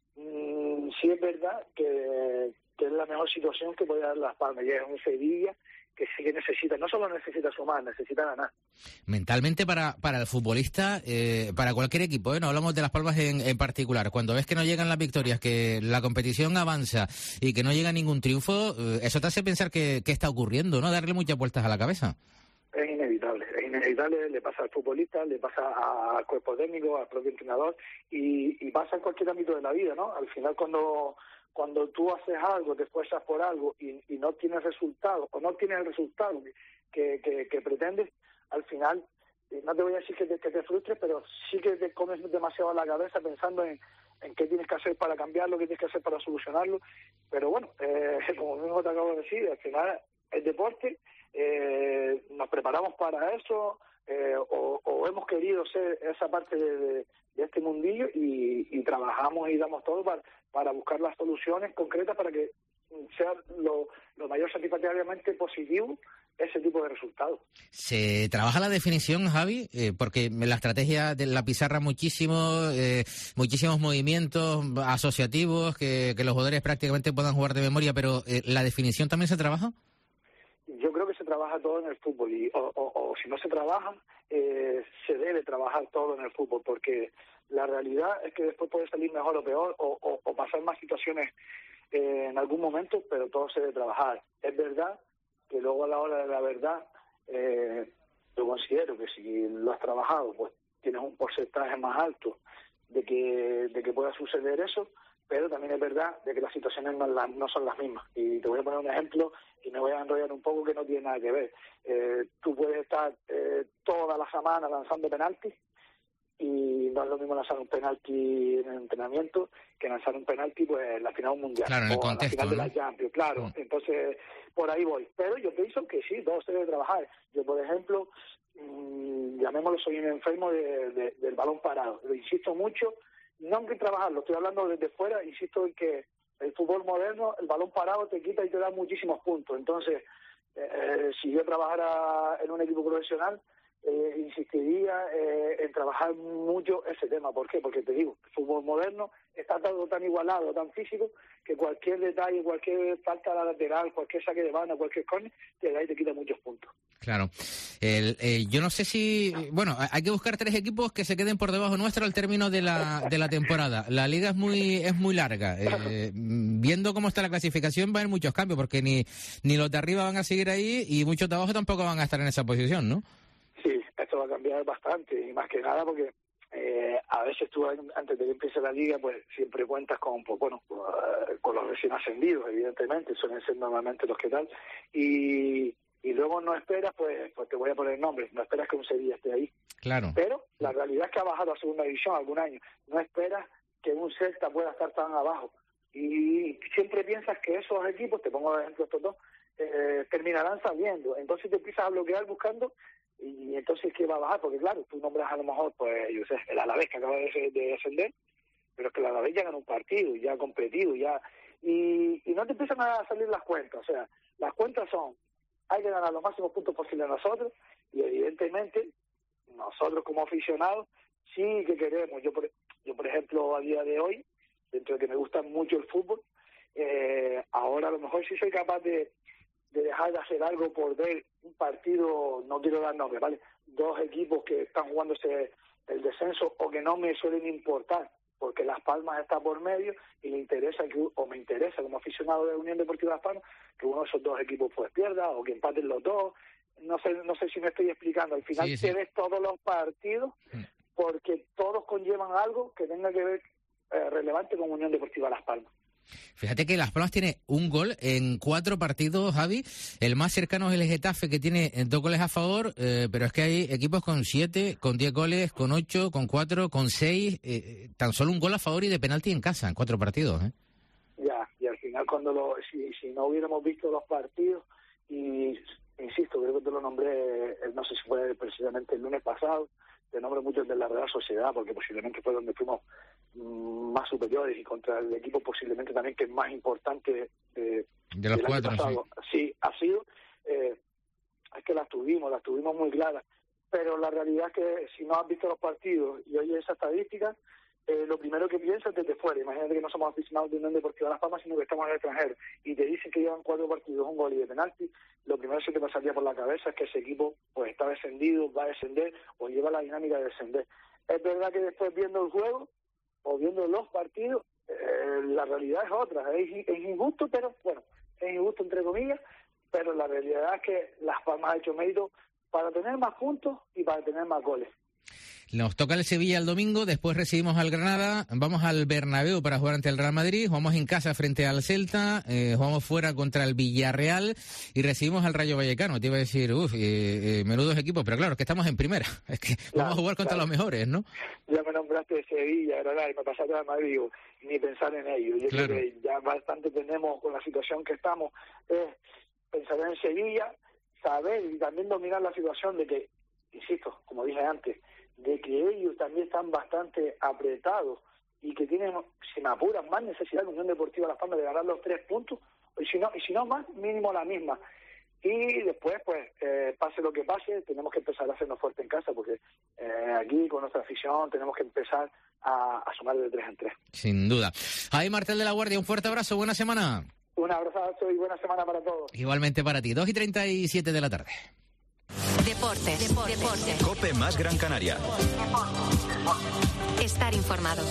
sí es verdad que es la mejor situación que puede dar Las Palmas, y es un Sevilla que sí que necesita, no solo necesita sumar, necesita ganar. Mentalmente para el futbolista, para cualquier equipo, no hablamos de Las Palmas en particular, cuando ves que no llegan las victorias, que la competición avanza y que no llega ningún triunfo, eso te hace pensar que está ocurriendo, ¿no? Darle muchas vueltas a la cabeza. Es inevitable, le pasa al futbolista, le pasa al cuerpo técnico, al propio entrenador, y pasa en cualquier ámbito de la vida, ¿no? Al final cuando tú haces algo, te esfuerzas por algo y no tienes resultado, o no tienes el resultado que pretendes, al final, no te voy a decir que te frustres, pero sí que te comes demasiado la cabeza pensando en qué tienes que hacer para cambiarlo, qué tienes que hacer para solucionarlo. Pero bueno, como mismo te acabo de decir, al final el deporte, nos preparamos para eso, o hemos querido ser esa parte de este mundillo y trabajamos y damos todo para buscar las soluciones concretas para que sea lo mayor satisfactoriamente positivo ese tipo de resultados. ¿Se trabaja la definición, Javi? Porque la estrategia de la pizarra muchísimos movimientos asociativos que los jugadores prácticamente puedan jugar de memoria, pero ¿la definición también se trabaja? Yo creo que se trabaja todo en el fútbol o si no se trabaja, se debe trabajar todo en el fútbol, porque la realidad es que después puede salir mejor o peor o pasar más situaciones en algún momento, pero todo se debe trabajar. Es verdad que luego a la hora de la verdad, yo considero que si lo has trabajado, pues tienes un porcentaje más alto de que pueda suceder eso, pero también es verdad de que las situaciones no son las mismas. Y te voy a poner un ejemplo y me voy a enrollar un poco que no tiene nada que ver. Tú puedes estar toda la semana lanzando penaltis, y no es lo mismo lanzar un penalti en el entrenamiento que lanzar un penalti pues en la final mundial, claro, en el o contexto, en la final de ¿no? la Champions, claro. Entonces, por ahí voy. Pero yo pienso que sí, todo se debe trabajar. Yo, por ejemplo, llamémoslo, soy un enfermo del balón parado. Lo insisto mucho, no en que trabajarlo, estoy hablando desde fuera, insisto en que el fútbol moderno, el balón parado te quita y te da muchísimos puntos. Entonces, si yo trabajara en un equipo profesional, insistiría en trabajar mucho ese tema. ¿Por qué? Porque te digo, el fútbol moderno está todo tan igualado, tan físico, que cualquier detalle, cualquier falta a la lateral, cualquier saque de banda, cualquier córner, te da y te quita muchos puntos. Claro. Yo no sé si... Bueno, hay que buscar 3 equipos que se queden por debajo nuestro al término de la temporada. La liga es muy larga. Viendo cómo está la clasificación va a haber muchos cambios, porque ni los de arriba van a seguir ahí y muchos de abajo tampoco van a estar en esa posición, ¿no? Sí, esto va a cambiar bastante, y más que nada porque a veces tú antes de que empiece la liga pues siempre cuentas con los recién ascendidos, evidentemente, suelen ser normalmente los que tal, y y luego no esperas, pues te voy a poner nombres, no esperas que un Sevilla esté ahí. Claro. Pero la realidad es que ha bajado a segunda división algún año. No esperas que un Celta pueda estar tan abajo. Y siempre piensas que esos equipos, te pongo de ejemplo estos dos, terminarán saliendo. Entonces te empiezas a bloquear buscando, y entonces ¿qué va a bajar? Porque claro, tú nombras a lo mejor, pues yo sé, el Alavés que acaba de descender, pero es que el Alavés ya ganó un partido, ya ha competido, ya... Y no te empiezan a salir las cuentas. O sea, las cuentas son, hay que ganar los máximos puntos posibles nosotros, y evidentemente nosotros como aficionados sí que queremos. Yo por ejemplo, a día de hoy, dentro de que me gusta mucho el fútbol, ahora a lo mejor sí soy capaz de dejar de hacer algo por ver un partido, no quiero dar nombre, ¿vale? Dos equipos que están jugándose el descenso o que no me suelen importar, porque Las Palmas está por medio y me interesa como aficionado de Unión Deportiva Las Palmas que uno de esos dos equipos pues pierda o que empaten los dos. No sé si me estoy explicando. Al final te ves todos los partidos porque todos conllevan algo que tenga que ver relevante con Unión Deportiva Las Palmas. Fíjate que Las Palmas tiene un gol en 4 partidos, Javi. El más cercano es el Getafe, que tiene 2 goles a favor, pero es que hay equipos con 7, con 10 goles, con 8, con 4, con 6, tan solo un gol a favor y de penalti en casa, en 4 partidos. Ya, y al final si no hubiéramos visto los partidos, y insisto, creo que te lo nombré, no sé si fue precisamente el lunes pasado, te nombro mucho el de la Real Sociedad, porque posiblemente fue donde fuimos más superiores, y contra el equipo posiblemente también que es más importante de los 4, sí, ha sido, es que las tuvimos muy claras, pero la realidad es que si no has visto los partidos y oyes esa estadística, lo primero que piensas desde fuera, imagínate que no somos aficionados de Unión Deportiva Las Palmas, sino que estamos en el extranjero, y te dicen que llevan 4 partidos, un gol y de penalti, lo primero que te pasaría por la cabeza es que ese equipo pues está descendido, va a descender o lleva la dinámica de descender. Es verdad que después viendo el juego o viendo los partidos, la realidad es otra, es injusto, pero bueno, es injusto entre comillas, pero la realidad es que Las Palmas ha hecho mérito para tener más puntos y para tener más goles. Nos toca el Sevilla el domingo, después recibimos al Granada, vamos al Bernabéu para jugar ante el Real Madrid, jugamos en casa frente al Celta, jugamos fuera contra el Villarreal y recibimos al Rayo Vallecano. Te iba a decir, menudos equipos, pero claro, es que estamos en primera, es que vamos a jugar contra los mejores, ¿no? Ya me nombraste Sevilla, Granada, y me pasaste a Madrid, ni pensar en ello. Yo creo que ya bastante tenemos con la situación que estamos, pensar en Sevilla, saber y también dominar la situación de que, insisto, como dije antes, de que ellos también están bastante apretados y que tienen, si me apuran, más necesidad de Unión Deportiva Las Palmas de ganar los 3 puntos, y si no más, mínimo la misma. Y después, pues, pase lo que pase, tenemos que empezar a hacernos fuerte en casa, porque aquí, con nuestra afición, tenemos que empezar a sumar de 3 en 3. Sin duda. Javi Martel de la Guardia, un fuerte abrazo, buena semana. Un abrazo y buena semana para todos. Igualmente para ti, 2:37 de la tarde. Deportes. COPE más Gran Canaria. Estar informado.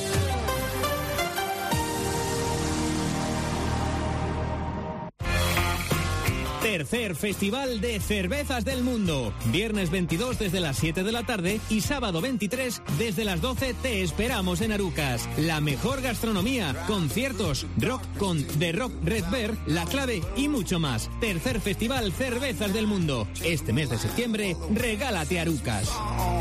Tercer Festival de Cervezas del Mundo. Viernes 22 desde las 7 de la tarde y sábado 23 desde las 12 te esperamos en Arucas. La mejor gastronomía, conciertos, rock con The Rock Red Bear, La Clave y mucho más. Tercer Festival Cervezas del Mundo. Este mes de septiembre, regálate Arucas.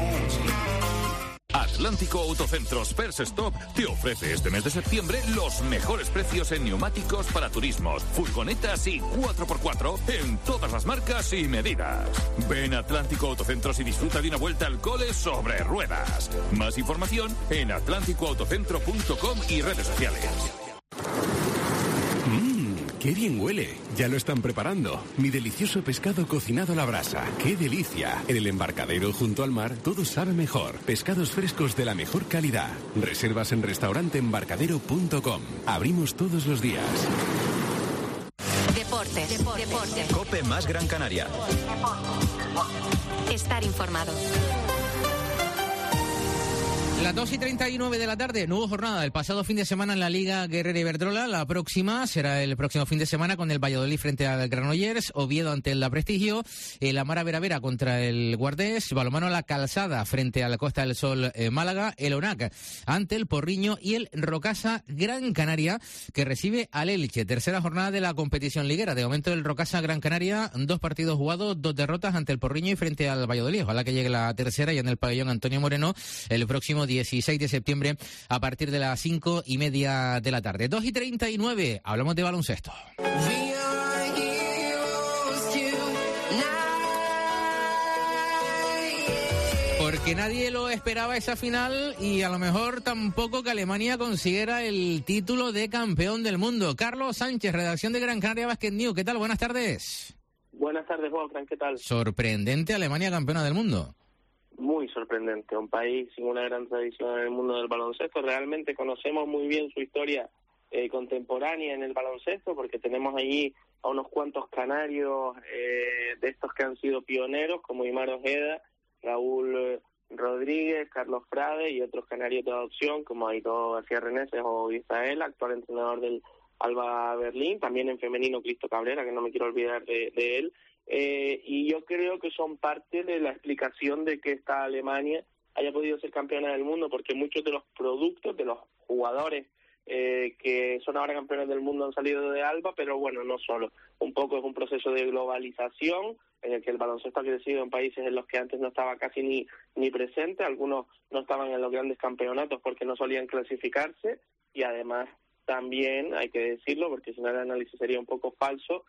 Atlántico Autocentros First Stop te ofrece este mes de septiembre los mejores precios en neumáticos para turismos, furgonetas y 4x4 en todas las marcas y medidas. Ven a Atlántico Autocentros y disfruta de una vuelta al cole sobre ruedas. Más información en atlánticoautocentro.com y redes sociales. ¡Qué bien huele! Ya lo están preparando. Mi delicioso pescado cocinado a la brasa. ¡Qué delicia! En el embarcadero junto al mar todo sabe mejor. Pescados frescos de la mejor calidad. Reservas en restauranteembarcadero.com. Abrimos todos los días. Deportes. COPE más Gran Canaria. Estar informado. Las 2:39 de la tarde, no hubo jornada el pasado fin de semana en la Liga Guerrera Iberdrola. La próxima será el próximo fin de semana con el Valladolid frente al Granollers, Oviedo ante el La Prestigio, el Amara Veravera contra el Guardés, Balonmano La Calzada frente a la Costa del Sol Málaga, el ONAC ante el Porriño y el Rocasa Gran Canaria que recibe al Elche. Tercera jornada de la competición liguera. De momento el Rocasa Gran Canaria, 2 partidos jugados, 2 derrotas ante el Porriño y frente al Valladolid. Ojalá que llegue la tercera y en el pabellón Antonio Moreno el próximo 16 de septiembre a partir de las 5:30 de la tarde. 2:39, hablamos de baloncesto. Porque nadie lo esperaba esa final y a lo mejor tampoco que Alemania consiguiera el título de campeón del mundo. Carlos Sánchez, redacción de Gran Canaria Basket News. ¿Qué tal? Buenas tardes. Buenas tardes, Juanfran. ¿Qué tal? Sorprendente Alemania campeona del mundo. Muy sorprendente, un país sin una gran tradición en el mundo del baloncesto. Realmente conocemos muy bien su historia contemporánea en el baloncesto, porque tenemos allí a unos cuantos canarios de estos que han sido pioneros, como Imar Ojeda, Raúl Rodríguez, Carlos Frade y otros canarios de adopción, como Aito García Reneses o Israel, actual entrenador del Alba Berlín, también en femenino Cristo Cabrera, que no me quiero olvidar de él. Y yo creo que son parte de la explicación de que esta Alemania haya podido ser campeona del mundo, porque muchos de los productos, de los jugadores que son ahora campeones del mundo han salido de Alba, pero bueno, no solo. Un poco es un proceso de globalización en el que el baloncesto ha crecido en países en los que antes no estaba casi ni presente. Algunos no estaban en los grandes campeonatos porque no solían clasificarse, y además también, hay que decirlo, porque si no el análisis sería un poco falso,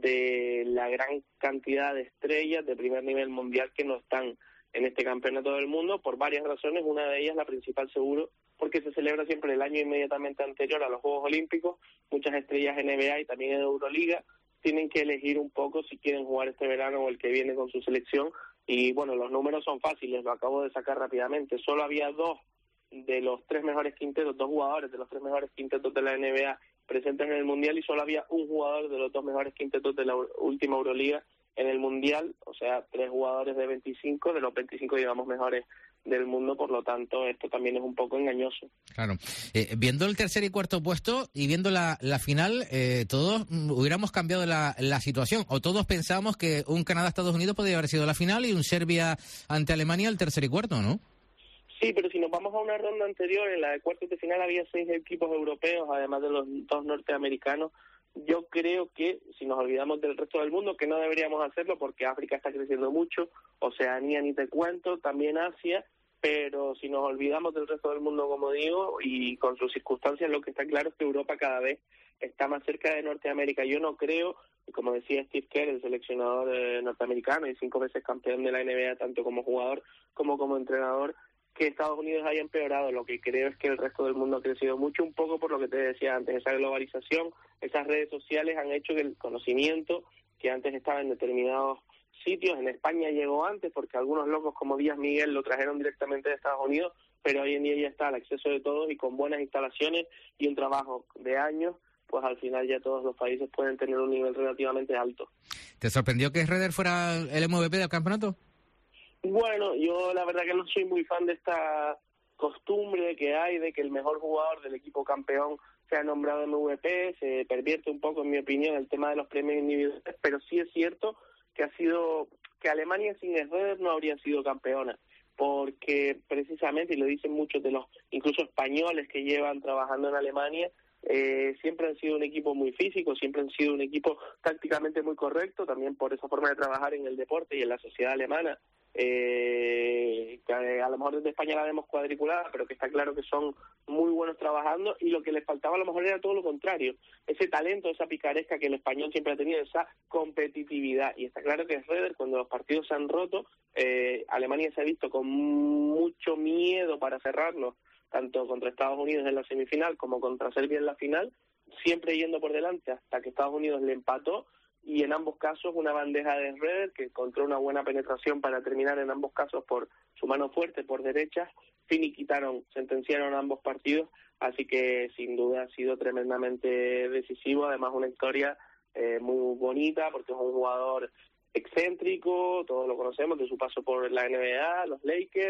de la gran cantidad de estrellas de primer nivel mundial que no están en este campeonato del mundo por varias razones. Una de ellas, la principal seguro, porque se celebra siempre el año inmediatamente anterior a los Juegos Olímpicos. Muchas estrellas NBA y también en Euroliga tienen que elegir un poco si quieren jugar este verano o el que viene con su selección, y bueno, los números son fáciles, lo acabo de sacar rápidamente. Solo había dos de los 3 mejores quintetos, 2 jugadores de los 3 mejores quintetos de la NBA presentes en el Mundial, y solo había un jugador de los 2 mejores quintetos de la última Euroliga en el Mundial, o sea, 3 jugadores de 25, de los 25, digamos, mejores del mundo. Por lo tanto, esto también es un poco engañoso. Claro. Viendo el tercer y cuarto puesto y viendo la final, todos hubiéramos cambiado la situación, o todos pensábamos que un Canadá-Estados Unidos podría haber sido la final y un Serbia ante Alemania el tercer y cuarto, ¿no? Sí, pero si nos vamos a una ronda anterior, en la de cuartos de final había 6 equipos europeos, además de los 2 norteamericanos. Yo creo que, si nos olvidamos del resto del mundo, que no deberíamos hacerlo porque África está creciendo mucho, Oceanía ni te cuento, también Asia, pero si nos olvidamos del resto del mundo, como digo, y con sus circunstancias, lo que está claro es que Europa cada vez está más cerca de Norteamérica. Yo no creo, y como decía Steve Kerr, el seleccionador norteamericano y 5 veces campeón de la NBA, tanto como jugador como entrenador, que Estados Unidos haya empeorado. Lo que creo es que el resto del mundo ha crecido mucho, un poco por lo que te decía antes, esa globalización, esas redes sociales han hecho que el conocimiento que antes estaba en determinados sitios, en España llegó antes porque algunos locos como Díaz Miguel lo trajeron directamente de Estados Unidos, pero hoy en día ya está al acceso de todos, y con buenas instalaciones y un trabajo de años, pues al final ya todos los países pueden tener un nivel relativamente alto. ¿Te sorprendió que Schroeder fuera el MVP del campeonato? Bueno, yo la verdad que no soy muy fan de esta costumbre que hay de que el mejor jugador del equipo campeón sea nombrado MVP. Se pervierte un poco, en mi opinión, el tema de los premios individuales, pero sí es cierto que Alemania sin Schroeder no habría sido campeona, porque precisamente, y lo dicen muchos de los incluso españoles que llevan trabajando en Alemania, siempre han sido un equipo muy físico, siempre han sido un equipo tácticamente muy correcto, también por esa forma de trabajar en el deporte y en la sociedad alemana, que a lo mejor desde España la vemos cuadriculada, pero que está claro que son muy buenos trabajando, y lo que les faltaba a lo mejor era todo lo contrario, ese talento, esa picaresca que el español siempre ha tenido, esa competitividad. Y está claro que Schroeder, cuando los partidos se han roto, Alemania se ha visto con mucho miedo para cerrarlos, tanto contra Estados Unidos en la semifinal como contra Serbia en la final, siempre yendo por delante hasta que Estados Unidos le empató, y en ambos casos una bandeja de Schroeder que encontró una buena penetración para terminar en ambos casos por su mano fuerte por derecha, sentenciaron ambos partidos, así que sin duda ha sido tremendamente decisivo. Además, una historia muy bonita, porque es un jugador excéntrico, todos lo conocemos de su paso por la NBA, los Lakers,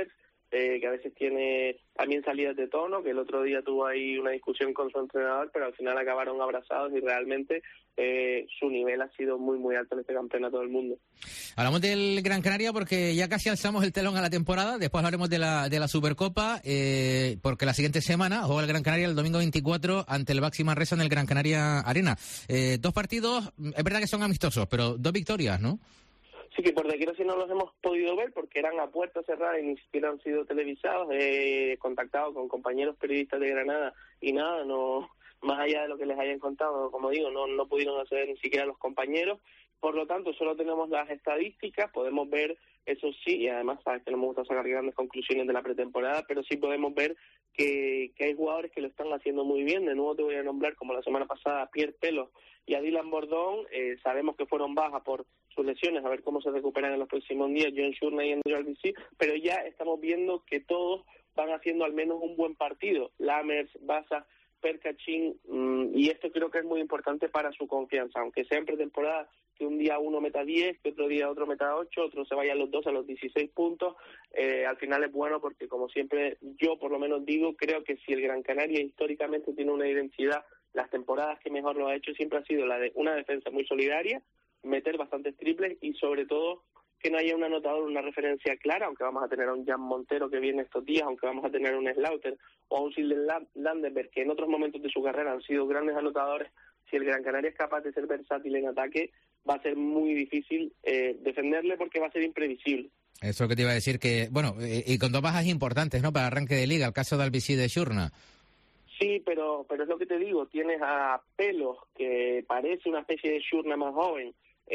que a veces tiene también salidas de tono, que el otro día tuvo ahí una discusión con su entrenador, pero al final acabaron abrazados y realmente su nivel ha sido muy, muy alto en este campeonato del mundo. Hablamos del Gran Canaria porque ya casi alzamos el telón a la temporada, después hablaremos de la Supercopa, porque la siguiente semana juega el Gran Canaria el domingo 24 ante el Baxi Manresa en el Gran Canaria Arena. 2 partidos, es verdad que son amistosos, pero 2 victorias, ¿no? Sí, que por desgracia no los hemos podido ver porque eran a puerta cerrada y ni siquiera han sido televisados. He contactado con compañeros periodistas de Granada y nada, no, más allá de lo que les hayan contado, como digo, no pudieron acceder ni siquiera los compañeros. Por lo tanto, solo tenemos las estadísticas, podemos ver, eso sí, y además sabes que no me gusta sacar grandes conclusiones de la pretemporada, pero sí podemos ver que hay jugadores que lo están haciendo muy bien. De nuevo te voy a nombrar, como la semana pasada, a Pierre Pelos y a Dylan Bordón. Sabemos que fueron bajas por sus lesiones, a ver cómo se recuperan en los próximos días, John Shurney y Andrew Albisi, pero ya estamos viendo que todos van haciendo al menos un buen partido. Lammers, Baza, Percachín, y esto creo que es muy importante para su confianza, aunque sea en pretemporada, que un día uno meta 10, que otro día otro meta 8, otro se vayan los dos a los 16 puntos, al final es bueno porque, como siempre yo por lo menos digo, creo que si el Gran Canaria históricamente tiene una identidad, las temporadas que mejor lo ha hecho siempre ha sido la de una defensa muy solidaria, meter bastantes triples y sobre todo que no haya un anotador, una referencia clara, aunque vamos a tener a un Jan Montero que viene estos días, aunque vamos a tener a un Slaughter o a un Silden Landenberg, que en otros momentos de su carrera han sido grandes anotadores. Si el Gran Canaria es capaz de ser versátil en ataque, va a ser muy difícil defenderle porque va a ser imprevisible. Eso es lo que te iba a decir, que bueno, y con 2 bajas importantes, ¿no?, para arranque de liga, el caso de Albisi y de Shurna. Sí, pero es lo que te digo, tienes a Pelos, que parece una especie de Shurna más joven.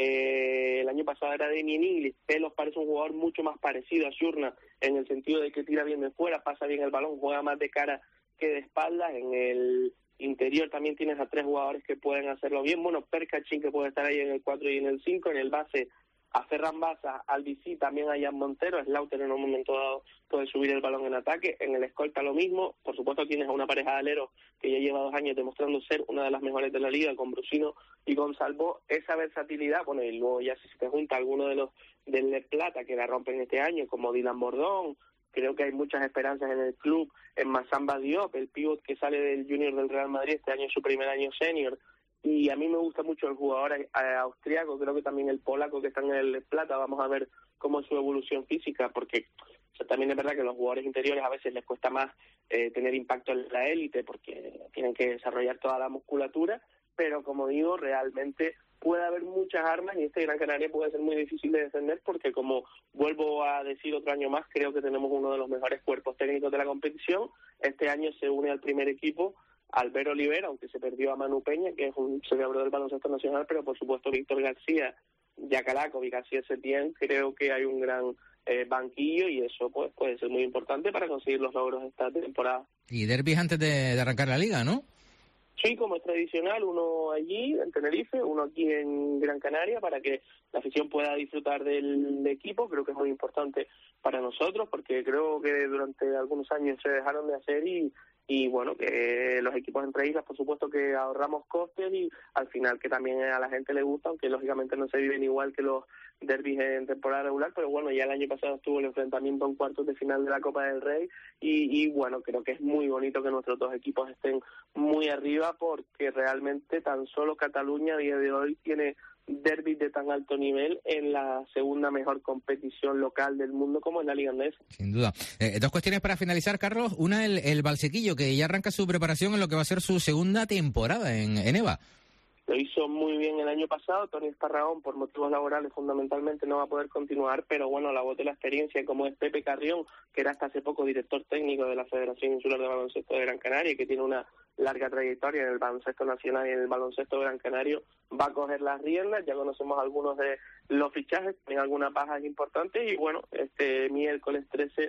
El año pasado era Damien Inglis. Pelos parece un jugador mucho más parecido a Shurna en el sentido de que tira bien de fuera, pasa bien el balón, juega más de cara que de espaldas. En el interior también tienes a 3 jugadores que pueden hacerlo bien. Bueno, Percachín, que puede estar ahí en el 4 y en el 5. En el base a Ferran Baza, al BC, también a Jan Montero. Slaughter en un momento dado puede subir el balón en ataque. En el escolta lo mismo. Por supuesto tienes a una pareja de aleros que ya lleva 2 años demostrando ser una de las mejores de la liga, con Brusino y Gonzalvo. Esa versatilidad, bueno, y luego ya si se te junta alguno de los del Le Plata que la rompen este año, como Dylan Bordón. Creo que hay muchas esperanzas en el club, en Massamba Diop, el pívot que sale del Junior del Real Madrid, este año es su primer año senior. Y a mí me gusta mucho el jugador austriaco, creo que también el polaco que está en el Plata. Vamos a ver cómo es su evolución física, porque también es verdad que a los jugadores interiores a veces les cuesta más tener impacto en la élite, porque tienen que desarrollar toda la musculatura, pero como digo, realmente puede haber muchas armas y este Gran Canaria puede ser muy difícil de defender porque, como vuelvo a decir otro año más, creo que tenemos uno de los mejores cuerpos técnicos de la competición. Este año se une al primer equipo Albert Olivera, aunque se perdió a Manu Peña, que es un cerebro del baloncesto nacional, pero por supuesto Víctor García, Yacalaco y García Setién. Creo que hay un gran banquillo y eso pues puede ser muy importante para conseguir los logros esta temporada. Y derbis antes de arrancar la liga, ¿no? Sí, como es tradicional, uno allí en Tenerife, uno aquí en Gran Canaria, para que la afición pueda disfrutar del equipo. Creo que es muy importante para nosotros porque creo que durante algunos años se dejaron de hacer y bueno, que los equipos entre islas, por supuesto que ahorramos costes y al final que también a la gente le gusta, aunque lógicamente no se viven igual que los derbis en temporada regular, pero bueno, ya el año pasado estuvo el enfrentamiento en cuartos de final de la Copa del Rey y bueno, creo que es muy bonito que nuestros dos equipos estén muy arriba porque realmente tan solo Cataluña a día de hoy tiene derbis de tan alto nivel en la segunda mejor competición local del mundo como es la Liga Andesa. Sin duda. 2 cuestiones para finalizar, Carlos. Una, el Valsequillo, que ya arranca su preparación en lo que va a ser su segunda temporada en EVA. Lo hizo muy bien el año pasado. Tony Esparragón, por motivos laborales fundamentalmente, no va a poder continuar, pero bueno, la voz de la experiencia, como es Pepe Carrión, que era hasta hace poco director técnico de la Federación Insular de Baloncesto de Gran Canaria y que tiene una larga trayectoria en el baloncesto nacional y en el baloncesto Gran Canario, va a coger las riendas. Ya conocemos algunos de los fichajes, tienen algunas bajas importantes y bueno, este miércoles 13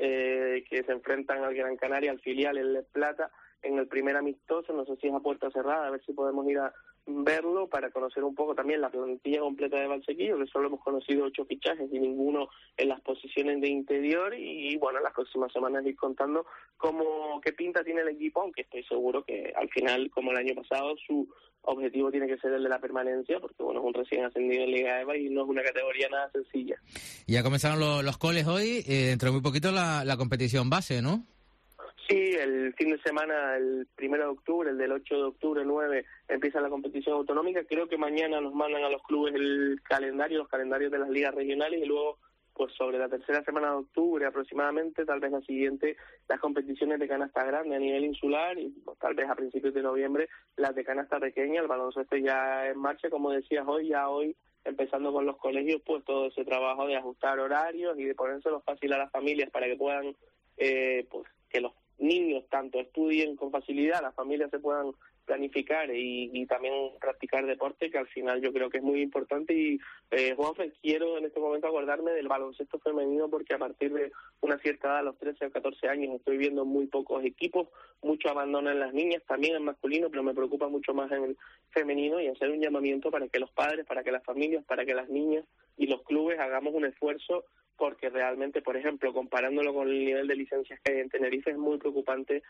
que se enfrentan al Gran Canaria, al filial, el Les Plata, en el primer amistoso. No sé si es a puerta cerrada, a ver si podemos ir a verlo para conocer un poco también la plantilla completa de Valsequillo, que solo hemos conocido 8 fichajes y ninguno en las posiciones de interior y bueno, en las próximas semanas ir contando qué pinta tiene el equipo, aunque estoy seguro que al final, como el año pasado, su objetivo tiene que ser el de la permanencia, porque bueno, es un recién ascendido en Liga EVA y no es una categoría nada sencilla. Ya comenzaron los coles hoy, dentro de muy poquito la competición base, ¿no? Sí, el fin de semana, el 1 de octubre, el del 8 de octubre, 9, empieza la competición autonómica. Creo que mañana nos mandan a los clubes los calendarios de las ligas regionales, y luego, pues sobre la tercera semana de octubre aproximadamente, tal vez la siguiente, las competiciones de canasta grande a nivel insular, y pues, tal vez a principios de noviembre las de canasta pequeña. El baloncesto ya en marcha, como decías hoy, empezando con los colegios, pues todo ese trabajo de ajustar horarios y de ponérselo fácil a las familias para que puedan, pues que los niños tanto estudien con facilidad, las familias se puedan planificar y también practicar deporte, que al final yo creo que es muy importante. Y Juanfe, quiero en este momento acordarme del baloncesto femenino, porque a partir de una cierta edad, a los 13 o 14 años, estoy viendo muy pocos equipos, mucho abandono en las niñas, también en masculino, pero me preocupa mucho más en el femenino, y hacer un llamamiento para que los padres, para que las familias, para que las niñas y los clubes hagamos un esfuerzo, porque realmente, por ejemplo, comparándolo con el nivel de licencias que hay en Tenerife, es muy preocupante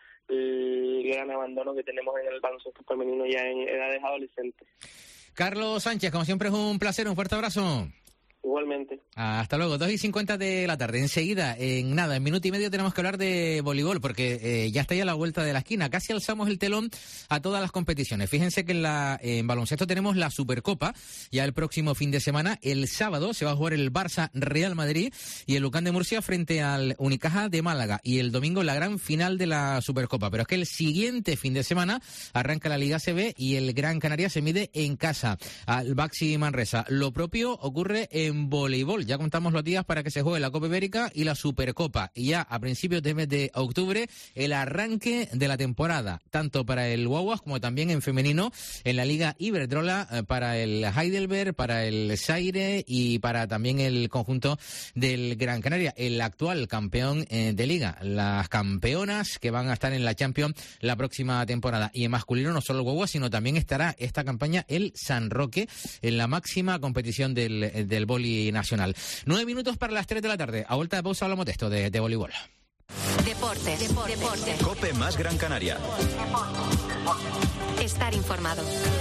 el gran abandono que tenemos en el baloncesto femenino ya en edades adolescentes. Carlos Sánchez, como siempre es un placer, un fuerte abrazo. Igualmente. Hasta luego, 2:50 de la tarde. Enseguida, en minuto y medio, tenemos que hablar de voleibol, porque ya está ya a la vuelta de la esquina. Casi alzamos el telón a todas las competiciones. Fíjense que en baloncesto tenemos la Supercopa, ya el próximo fin de semana. El sábado se va a jugar el Barça Real Madrid y el Lucán de Murcia frente al Unicaja de Málaga. Y el domingo la gran final de la Supercopa. Pero es que el siguiente fin de semana arranca la Liga ACB y el Gran Canaria se mide en casa al Baxi Manresa. Lo propio ocurre en voleibol. Ya contamos los días para que se juegue la Copa Ibérica y la Supercopa. Y ya a principios de mes de octubre, el arranque de la temporada, tanto para el Guaguas como también en femenino, en la Liga Iberdrola, para el Heidelberg, para el Zaire y para también el conjunto del Gran Canaria, el actual campeón de Liga. Las campeonas que van a estar en la Champions la próxima temporada. Y en masculino no solo el Guaguas, sino también estará esta campaña el San Roque en la máxima competición del vóley nacional. 9 minutos para las 3 de la tarde. A vuelta de pausa hablamos de esto, de voleibol. Deporte. COPE más Gran Canaria. Estar informado.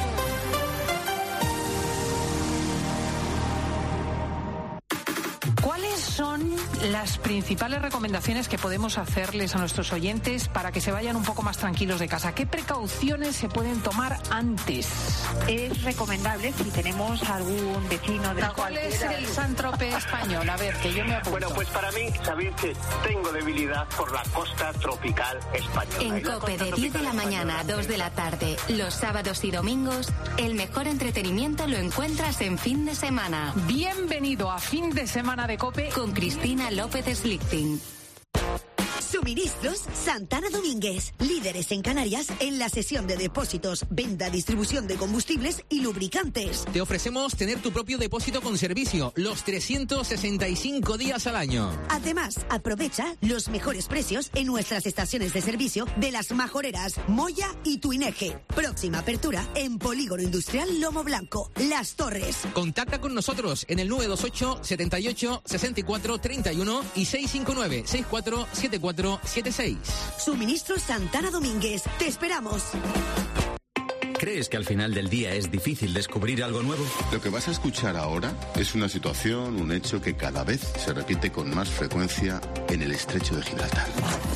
¿Cuáles son las principales recomendaciones que podemos hacerles a nuestros oyentes para que se vayan un poco más tranquilos de casa? ¿Qué precauciones se pueden tomar antes? Es recomendable si tenemos algún vecino de ¿Cuál es el Saint-Tropez español? A ver, que yo me apunto. Bueno, pues para mí, sabéis que tengo debilidad por la costa tropical española. En COPE de 10 de la mañana a 2 de la tarde, los sábados y domingos, el mejor entretenimiento lo encuentras en fin de semana. Bienvenido a Fin de Semana de COPE con Cristina López Slichting. Suministros Santana Domínguez, líderes en Canarias en la sesión de depósitos, venta, distribución de combustibles y lubricantes. Te ofrecemos tener tu propio depósito con servicio los 365 días al año. Además, aprovecha los mejores precios en nuestras estaciones de servicio de Las Majoreras, Moya y Tuineje. Próxima apertura en Polígono Industrial Lomo Blanco, Las Torres. Contacta con nosotros en el 928 78 64 31 y 659 64 74 76. Suministros Santana Domínguez. Te esperamos. ¿Crees que al final del día es difícil descubrir algo nuevo? Lo que vas a escuchar ahora es una situación, un hecho que cada vez se repite con más frecuencia en el estrecho de Gibraltar.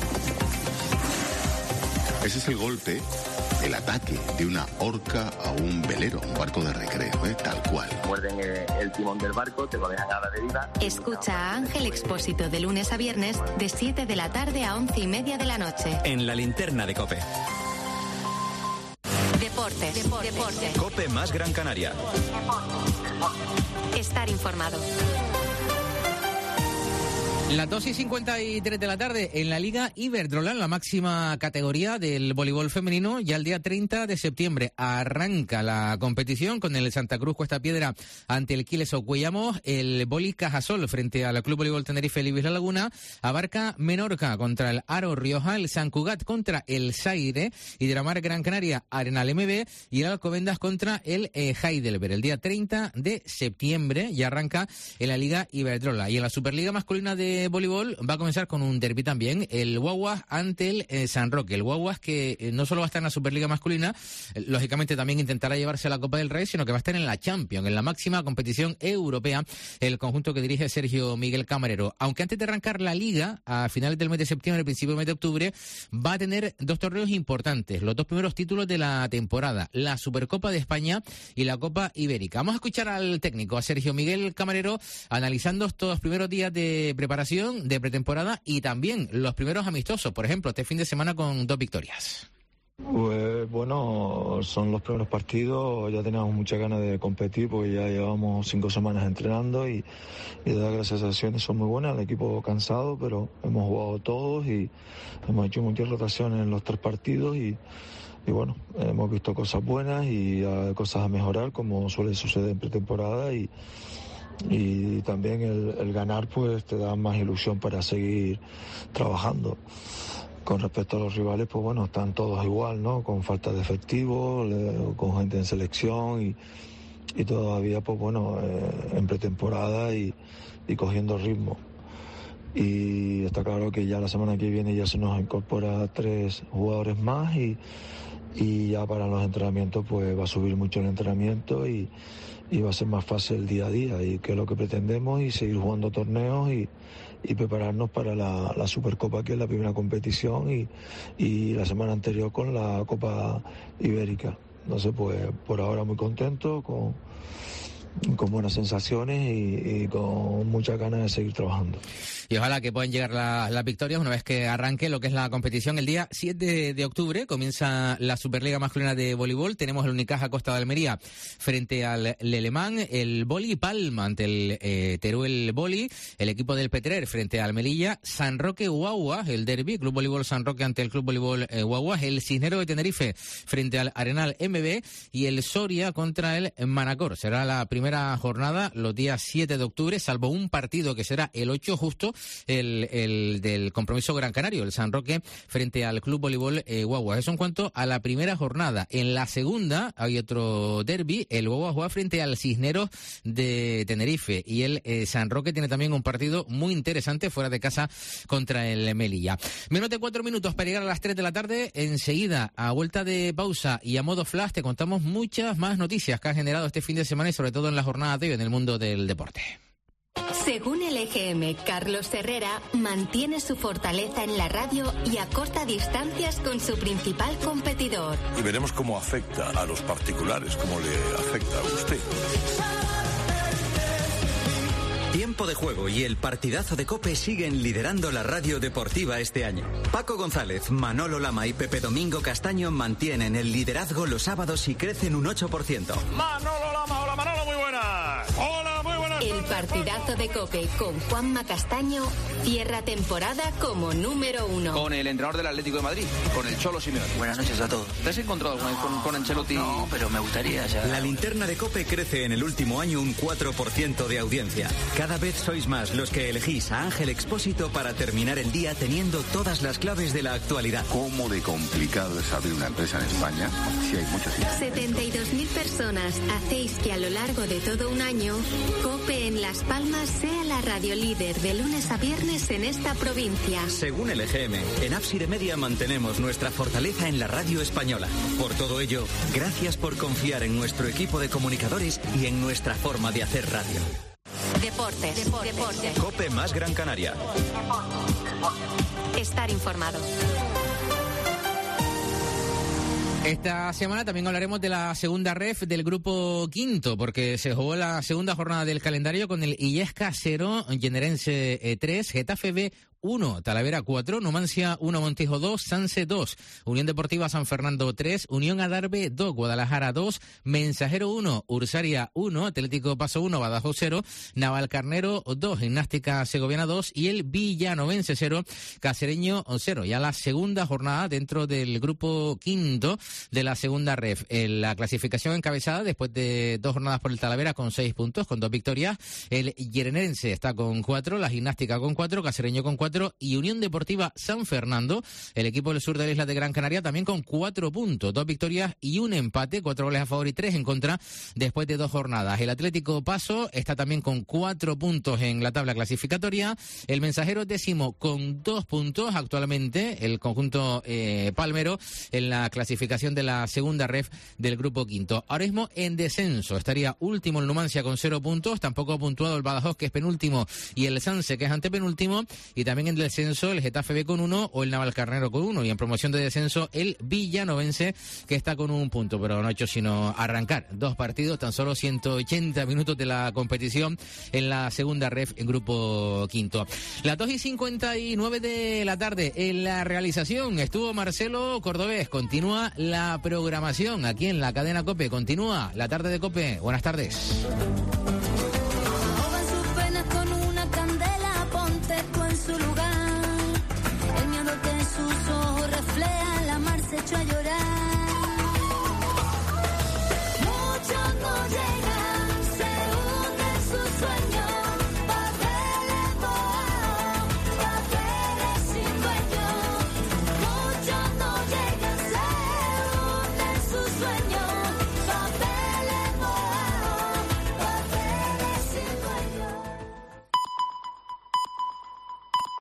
Ese es el golpe, el ataque de una orca a un velero, un barco de recreo, tal cual. Muerden el timón del barco, te lo dejan a la deriva. Escucha a Ángel Expósito de lunes a viernes de 7 de la tarde a 11:30 de la noche. En la linterna de COPE. Deporte. COPE más Gran Canaria. Estar informado. Las 2:53 de la tarde en la Liga Iberdrola, en la máxima categoría del voleibol femenino. Ya el día 30 de septiembre arranca la competición con el Santa Cruz Cuesta Piedra ante el Quiles Ocuellamos, el Boli Cajasol frente al Club Voleibol Tenerife Libis La Laguna, Abarca Menorca contra el Aro Rioja, el San Cugat contra el Zaire, Hidramar Gran Canaria Arenal MB y el Alcobendas contra el Heidelberg. El día 30 de septiembre ya arranca en la Liga Iberdrola. Y en la Superliga masculina de de voleibol va a comenzar con un derbi también, el Guaguas ante el San Roque. El Guaguas que no solo va a estar en la Superliga masculina, lógicamente también intentará llevarse la Copa del Rey, sino que va a estar en la Champions, en la máxima competición europea, el conjunto que dirige Sergio Miguel Camarero. Aunque antes de arrancar la Liga, a finales del mes de septiembre, principio del mes de octubre, va a tener dos torneos importantes, los dos primeros títulos de la temporada, la Supercopa de España y la Copa Ibérica. Vamos a escuchar al técnico, a Sergio Miguel Camarero, analizando estos primeros días de preparación, de pretemporada y también los primeros amistosos, por ejemplo, este fin de semana con 2 victorias. Pues bueno, son los primeros partidos, ya teníamos muchas ganas de competir porque ya llevamos 5 semanas entrenando y de verdad que las sensaciones son muy buenas, el equipo cansado, pero hemos jugado todos y hemos hecho muchas rotaciones en los 3 partidos y bueno, hemos visto cosas buenas y cosas a mejorar como suele suceder en pretemporada y también el ganar pues te da más ilusión para seguir trabajando. Con respecto a los rivales, pues bueno, están todos igual, ¿no? Con falta de efectivo, con gente en selección y todavía, pues bueno, en pretemporada y cogiendo ritmo. Y está claro que ya la semana que viene ya se nos incorpora 3 jugadores más y ya para los entrenamientos pues va a subir mucho el entrenamiento y va a ser más fácil el día a día y que es lo que pretendemos y seguir jugando torneos y prepararnos para la Supercopa, que es la primera competición y la semana anterior con la Copa Ibérica. Entonces pues por ahora muy contento, con buenas sensaciones y con muchas ganas de seguir trabajando. Y ojalá que puedan llegar las victorias una vez que arranque lo que es la competición. El día 7 de octubre comienza la Superliga masculina de voleibol. Tenemos el Unicaja Costa de Almería frente al Lelemán, el Boli Palma ante el Teruel Boli, el equipo del Petrer frente al Melilla, San Roque Guaguas, el derbi, Club Voleibol San Roque ante el Club Voleibol Guaguas, el Cisnero de Tenerife frente al Arenal MB y el Soria contra el Manacor. Será la primera jornada los días 7 de octubre, salvo un partido que será el 8 justo, el del Compromiso Gran Canario, el San Roque frente al Club Voleibol Guaguas. Eso en cuanto a la primera jornada. En la segunda hay otro derbi, el Guaguas juega frente al Cisneros de Tenerife y el San Roque tiene también un partido muy interesante fuera de casa contra el Melilla. Menos de 4 minutos para llegar a las 3 de la tarde. Enseguida, a vuelta de pausa y a modo flash, te contamos muchas más noticias que han generado este fin de semana y sobre todo en la jornada de hoy en el mundo del deporte. Según el EGM, Carlos Herrera mantiene su fortaleza en la radio y acorta distancias con su principal competidor. Y veremos cómo afecta a los particulares, cómo le afecta a usted. Tiempo de juego y el partidazo de COPE siguen liderando la radio deportiva este año. Paco González, Manolo Lama y Pepe Domingo Castaño mantienen el liderazgo los sábados y crecen un 8%. Manolo Lama, hola Manolo, muy buenas. Hola, muy buenas. El partidazo de COPE con Juanma Castaño cierra temporada como número 1. Con el entrenador del Atlético de Madrid, con el Cholo Simeone. Buenas noches a todos. ¿Te has encontrado alguna vez con Ancelotti? No, pero me gustaría ya. La linterna de COPE crece en el último año un 4% de audiencia. Cada vez sois más los que elegís a Ángel Expósito para terminar el día teniendo todas las claves de la actualidad. ¿Cómo de complicado es abrir una empresa en España? Si hay muchos. 72.000 personas hacéis que a lo largo de todo un año COPE en Las Palmas sea la radio líder de lunes a viernes en esta provincia. Según el EGM, en Ábside Media mantenemos nuestra fortaleza en la radio española. Por todo ello, gracias por confiar en nuestro equipo de comunicadores y en nuestra forma de hacer radio. Deportes. COPE más Gran Canaria. Estar informado. Esta semana también hablaremos de la segunda ref del grupo quinto, porque se jugó la segunda jornada del calendario con el Illesca 0, Generense 3, Getafe B 1, Talavera 4, Numancia 1, Montijo 2, Sanse 2, Unión Deportiva San Fernando 3, Unión Adarve 2, Guadalajara 2, Mensajero 1, Ursaria 1, Atlético Paso 1, Badajoz 0, Navalcarnero 2, Gimnástica Segoviana 2 y el Villanovense 0, Cacereño 0. Ya la segunda jornada dentro del grupo quinto de la segunda ref. La clasificación encabezada después de 2 jornadas por el Talavera con 6 puntos, con 2 victorias. El Yerenense está con 4, la Gimnástica con 4, Cacereño con 4 4 y Unión Deportiva San Fernando, el equipo del sur de la isla de Gran Canaria, también con 4 puntos, 2 victorias y un empate, 4 goles a favor y 3 en contra después de 2 jornadas. El Atlético Paso está también con 4 puntos en la tabla clasificatoria, el Mensajero 10º con 2 puntos actualmente, el conjunto palmero en la clasificación de la segunda ref del grupo quinto. Ahora mismo en descenso estaría último el Numancia con 0 puntos, tampoco ha puntuado el Badajoz, que es penúltimo, y el Sanse, que es antepenúltimo, y también en descenso el Getafe B con 1 o el Navalcarnero con 1, y en promoción de descenso el Villanovense, que está con 1 punto, pero no ha hecho sino arrancar 2 partidos, tan solo 180 minutos de la competición en la segunda ref en grupo quinto. Las 2:59 de la tarde, en la realización estuvo Marcelo Cordobés. Continúa la programación aquí en la cadena COPE, continúa la tarde de COPE. Buenas tardes.